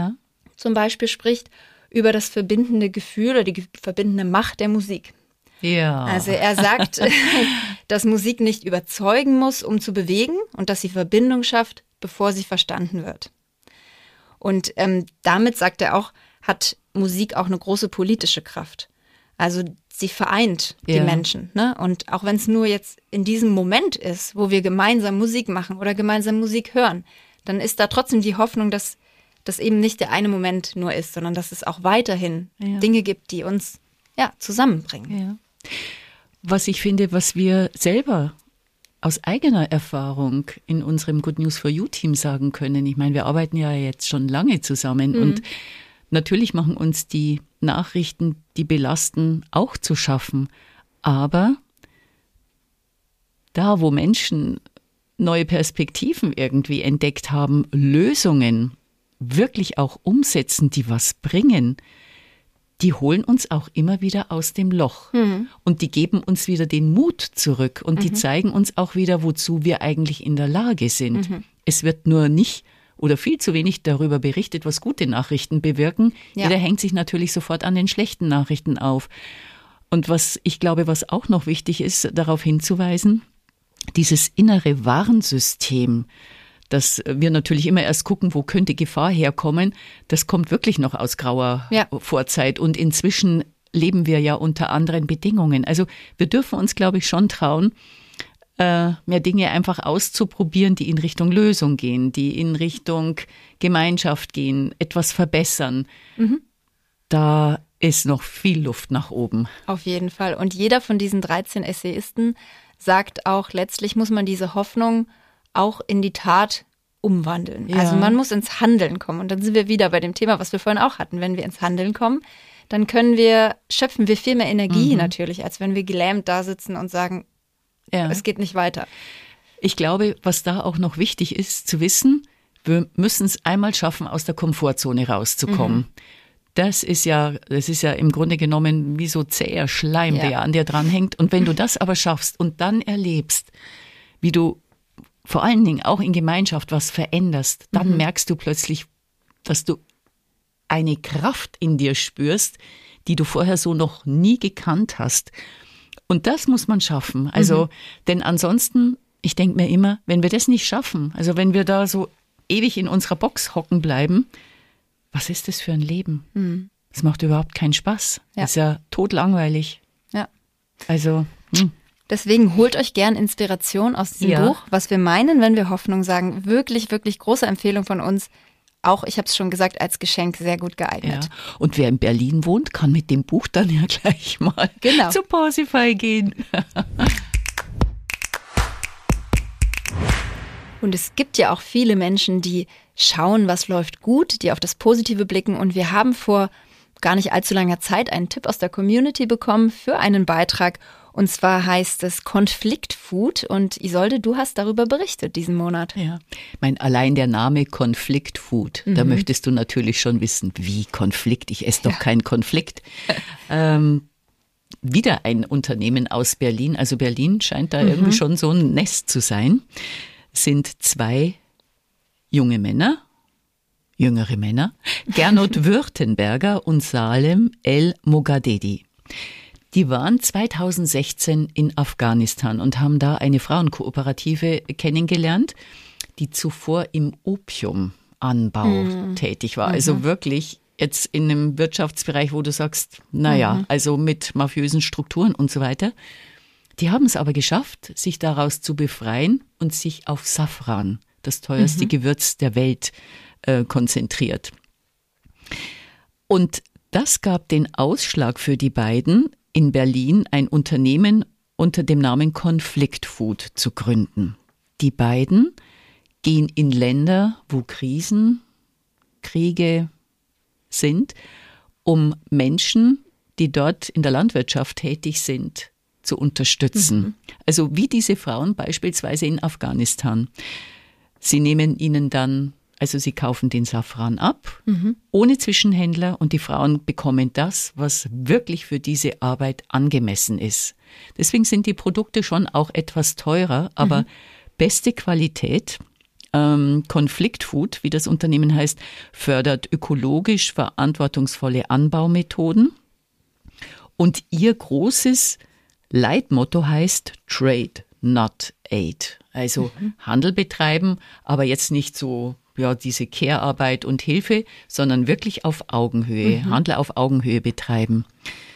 zum Beispiel spricht über das verbindende Gefühl oder die verbindende Macht der Musik. Ja. Also er sagt, dass Musik nicht überzeugen muss, um zu bewegen und dass sie Verbindung schafft, bevor sie verstanden wird. Und damit, sagt er auch, hat Musik auch eine große politische Kraft. Also sie vereint die Menschen. Ne? Und auch wenn es nur jetzt in diesem Moment ist, wo wir gemeinsam Musik machen oder gemeinsam Musik hören, dann ist da trotzdem die Hoffnung, dass das eben nicht der eine Moment nur ist, sondern dass es auch weiterhin Dinge gibt, die uns zusammenbringen. Ja. Was ich finde, was wir selber aus eigener Erfahrung in unserem Good News for You Team sagen können. Ich meine, wir arbeiten ja jetzt schon lange zusammen und natürlich machen uns die Nachrichten, die belasten, auch zu schaffen. Aber da, wo Menschen neue Perspektiven irgendwie entdeckt haben, Lösungen wirklich auch umsetzen, die was bringen, die holen uns auch immer wieder aus dem Loch. Und die geben uns wieder den Mut zurück und die zeigen uns auch wieder, wozu wir eigentlich in der Lage sind. Es wird nur nicht oder viel zu wenig darüber berichtet, was gute Nachrichten bewirken. Jeder hängt sich natürlich sofort an den schlechten Nachrichten auf. Und was ich glaube, was auch noch wichtig ist, darauf hinzuweisen, dieses innere Warnsystem, dass wir natürlich immer erst gucken, wo könnte Gefahr herkommen. Das kommt wirklich noch aus grauer Vorzeit. Und inzwischen leben wir ja unter anderen Bedingungen. Also wir dürfen uns, glaube ich, schon trauen, mehr Dinge einfach auszuprobieren, die in Richtung Lösung gehen, die in Richtung Gemeinschaft gehen, etwas verbessern. Da ist noch viel Luft nach oben. Auf jeden Fall. Und jeder von diesen 13 Essayisten sagt auch, letztlich muss man diese Hoffnung auch in die Tat umwandeln. Ja. Also man muss ins Handeln kommen. Und dann sind wir wieder bei dem Thema, was wir vorhin auch hatten. Wenn wir ins Handeln kommen, dann schöpfen wir viel mehr Energie natürlich, als wenn wir gelähmt da sitzen und sagen, es geht nicht weiter. Ich glaube, was da auch noch wichtig ist, zu wissen, wir müssen es einmal schaffen, aus der Komfortzone rauszukommen. Das ist ja im Grunde genommen wie so zäher Schleim, der an dir dranhängt. Und wenn du das aber schaffst und dann erlebst, wie du vor allen Dingen auch in Gemeinschaft was veränderst, dann merkst du plötzlich, dass du eine Kraft in dir spürst, die du vorher so noch nie gekannt hast. Und das muss man schaffen. Also, denn ansonsten, ich denke mir immer, wenn wir das nicht schaffen, also wenn wir da so ewig in unserer Box hocken bleiben, was ist das für ein Leben? Das macht überhaupt keinen Spaß. Das ist ja totlangweilig. Ja. Also, Deswegen holt euch gern Inspiration aus diesem Buch, was wir meinen, wenn wir Hoffnung sagen. Wirklich, wirklich große Empfehlung von uns. Auch, ich habe es schon gesagt, als Geschenk sehr gut geeignet. Ja. Und wer in Berlin wohnt, kann mit dem Buch dann ja gleich mal zu Parsifal gehen. Und es gibt ja auch viele Menschen, die schauen, was läuft gut, die auf das Positive blicken. Und wir haben vor gar nicht allzu langer Zeit einen Tipp aus der Community bekommen für einen Beitrag. Und zwar heißt es Konfliktfood. Und Isolde, du hast darüber berichtet diesen Monat. Ja, allein der Name Konfliktfood, da möchtest du natürlich schon wissen, wie Konflikt, ich esse doch keinen Konflikt. Wieder ein Unternehmen aus Berlin, also Berlin scheint da irgendwie schon so ein Nest zu sein, sind 2 jüngere Männer, Gernot Württemberger und Salem El-Mogadedi. Die waren 2016 in Afghanistan und haben da eine Frauenkooperative kennengelernt, die zuvor im Opiumanbau tätig war. Also wirklich jetzt in einem Wirtschaftsbereich, wo du sagst, also mit mafiösen Strukturen und so weiter. Die haben es aber geschafft, sich daraus zu befreien und sich auf Safran, das teuerste Gewürz der Welt, konzentriert. Und das gab den Ausschlag für die beiden, in Berlin ein Unternehmen unter dem Namen Konfliktfood zu gründen. Die beiden gehen in Länder, wo Krisen, Kriege sind, um Menschen, die dort in der Landwirtschaft tätig sind, zu unterstützen. Also wie diese Frauen beispielsweise in Afghanistan. Sie nehmen ihnen dann, also sie kaufen den Safran ab, ohne Zwischenhändler, und die Frauen bekommen das, was wirklich für diese Arbeit angemessen ist. Deswegen sind die Produkte schon auch etwas teurer, aber beste Qualität. Konfliktfood, wie das Unternehmen heißt, fördert ökologisch verantwortungsvolle Anbaumethoden. Und ihr großes Leitmotto heißt Trade, not Aid. Also Handel betreiben, aber jetzt nicht so diese Care-Arbeit und Hilfe, sondern wirklich auf Augenhöhe, Handel auf Augenhöhe betreiben.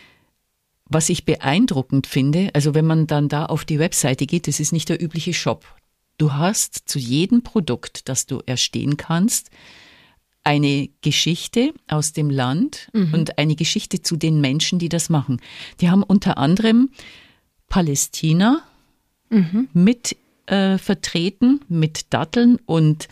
Was ich beeindruckend finde, also wenn man dann da auf die Webseite geht, das ist nicht der übliche Shop. Du hast zu jedem Produkt, das du erstehen kannst, eine Geschichte aus dem Land und eine Geschichte zu den Menschen, die das machen. Die haben unter anderem Palästina mit vertreten, mit Datteln und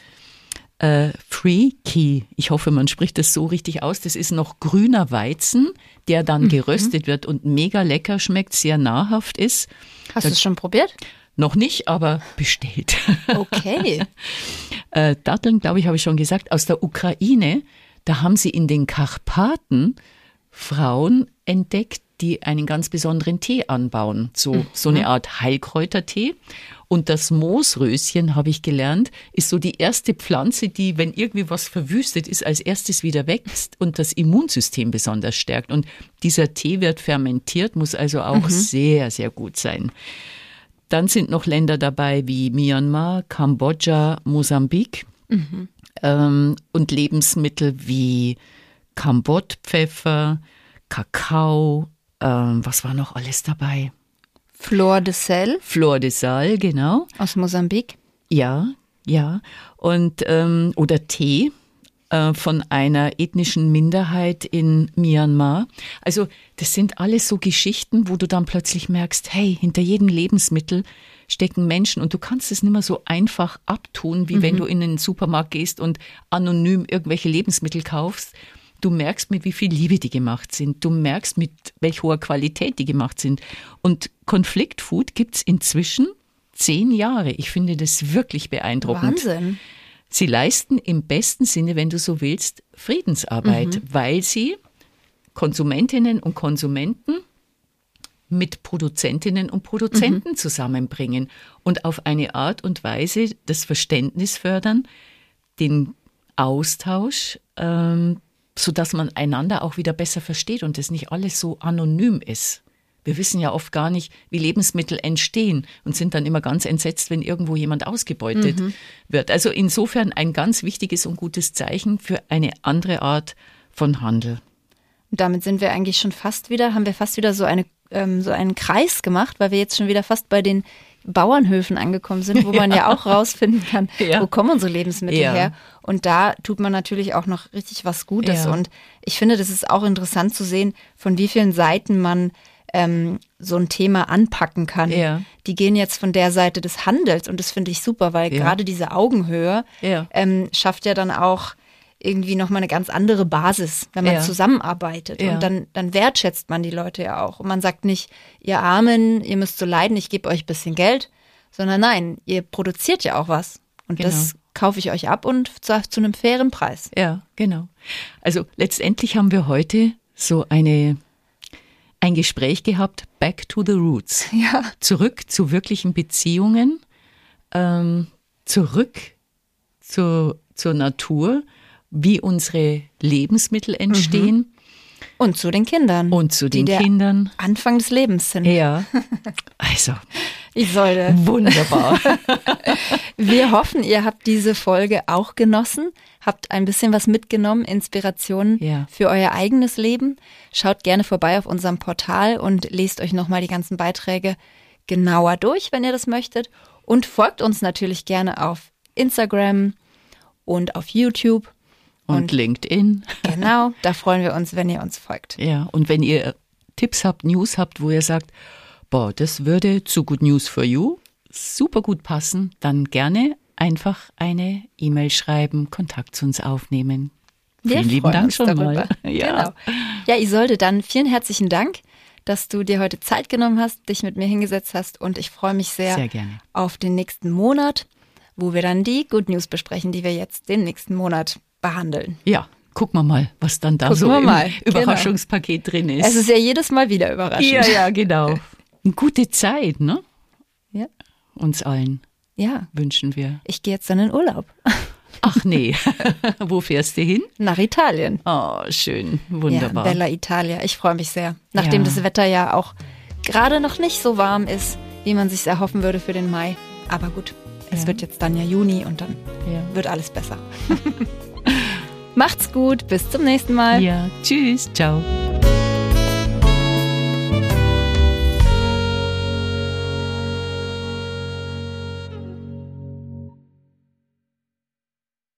Free Key. Ich hoffe, man spricht das so richtig aus. Das ist noch grüner Weizen, der dann geröstet wird und mega lecker schmeckt, sehr nahrhaft ist. Hast du es schon probiert? Noch nicht, aber bestellt. Okay. Datteln, glaube ich, habe ich schon gesagt, aus der Ukraine. Da haben sie in den Karpaten Frauen entdeckt, die einen ganz besonderen Tee anbauen. So eine Art Heilkräutertee. Und das Moosröschen, habe ich gelernt, ist so die erste Pflanze, die, wenn irgendwie was verwüstet ist, als erstes wieder wächst und das Immunsystem besonders stärkt. Und dieser Tee wird fermentiert, muss also auch sehr, sehr gut sein. Dann sind noch Länder dabei wie Myanmar, Kambodscha, Mosambik und Lebensmittel wie Kamboddpfeffer, Kakao, was war noch alles dabei? Flor de Sel. Flor de Sal, genau. Aus Mosambik. Ja. Und oder Tee von einer ethnischen Minderheit in Myanmar. Also das sind alles so Geschichten, wo du dann plötzlich merkst, hey, hinter jedem Lebensmittel stecken Menschen und du kannst es nicht mehr so einfach abtun, wie wenn du in den Supermarkt gehst und anonym irgendwelche Lebensmittel kaufst. Du merkst, mit wie viel Liebe die gemacht sind. Du merkst, mit welch hoher Qualität die gemacht sind. Und Konfliktfood gibt's inzwischen 10 Jahre. Ich finde das wirklich beeindruckend. Wahnsinn. Sie leisten im besten Sinne, wenn du so willst, Friedensarbeit, weil sie Konsumentinnen und Konsumenten mit Produzentinnen und Produzenten zusammenbringen und auf eine Art und Weise das Verständnis fördern, den Austausch, sodass man einander auch wieder besser versteht und das nicht alles so anonym ist. Wir wissen ja oft gar nicht, wie Lebensmittel entstehen und sind dann immer ganz entsetzt, wenn irgendwo jemand ausgebeutet wird. Also insofern ein ganz wichtiges und gutes Zeichen für eine andere Art von Handel. Und damit haben wir fast wieder so einen Kreis gemacht, weil wir jetzt schon wieder fast bei den Bauernhöfen angekommen sind, wo man ja auch rausfinden kann, wo kommen unsere Lebensmittel her. Und da tut man natürlich auch noch richtig was Gutes. Ja. Und ich finde, das ist auch interessant zu sehen, von wie vielen Seiten man so ein Thema anpacken kann. Ja. Die gehen jetzt von der Seite des Handels und das finde ich super, weil gerade diese Augenhöhe schafft ja dann auch irgendwie nochmal eine ganz andere Basis, wenn man zusammenarbeitet. Ja. Und dann wertschätzt man die Leute ja auch. Und man sagt nicht, ihr Armen, ihr müsst so leiden, ich gebe euch ein bisschen Geld, sondern nein, ihr produziert ja auch was. Und das kaufe ich euch ab und zu einem fairen Preis. Ja, genau. Also letztendlich haben wir heute so ein Gespräch gehabt, back to the roots. Ja. Zurück zu wirklichen Beziehungen, zurück zur Natur, wie unsere Lebensmittel entstehen. Und zu den Kindern. Und zu den die Kindern. Der Anfang des Lebens sind. Ja, also Isolde. Wunderbar. Wir hoffen, ihr habt diese Folge auch genossen, habt ein bisschen was mitgenommen, Inspirationen für euer eigenes Leben. Schaut gerne vorbei auf unserem Portal und lest euch nochmal die ganzen Beiträge genauer durch, wenn ihr das möchtet. Und folgt uns natürlich gerne auf Instagram und auf YouTube. Und LinkedIn. Genau, da freuen wir uns, wenn ihr uns folgt. Ja, und wenn ihr Tipps habt, News habt, wo ihr sagt, boah, das würde zu Good News for You super gut passen, dann gerne einfach eine E-Mail schreiben, Kontakt zu uns aufnehmen. Vielen lieben Dank schon mal. Ja. Genau. Ja, Isolde, dann vielen herzlichen Dank, dass du dir heute Zeit genommen hast, dich mit mir hingesetzt hast und ich freue mich sehr gerne auf den nächsten Monat, wo wir dann die Good News besprechen, die wir jetzt den nächsten Monat behandeln. Ja, gucken wir mal, was dann da so im Überraschungspaket drin ist. Es ist ja jedes Mal wieder überraschend. Ja, genau. Eine gute Zeit, ne? Ja. Uns allen. Ja. Wünschen wir. Ich gehe jetzt dann in Urlaub. Ach nee. Wo fährst du hin? Nach Italien. Oh, schön. Wunderbar. Ja, Bella Italia. Ich freue mich sehr. Nachdem das Wetter ja auch gerade noch nicht so warm ist, wie man sich erhoffen würde für den Mai. Aber gut, es wird jetzt dann ja Juni und dann wird alles besser. Macht's gut, bis zum nächsten Mal. Ja, tschüss, ciao.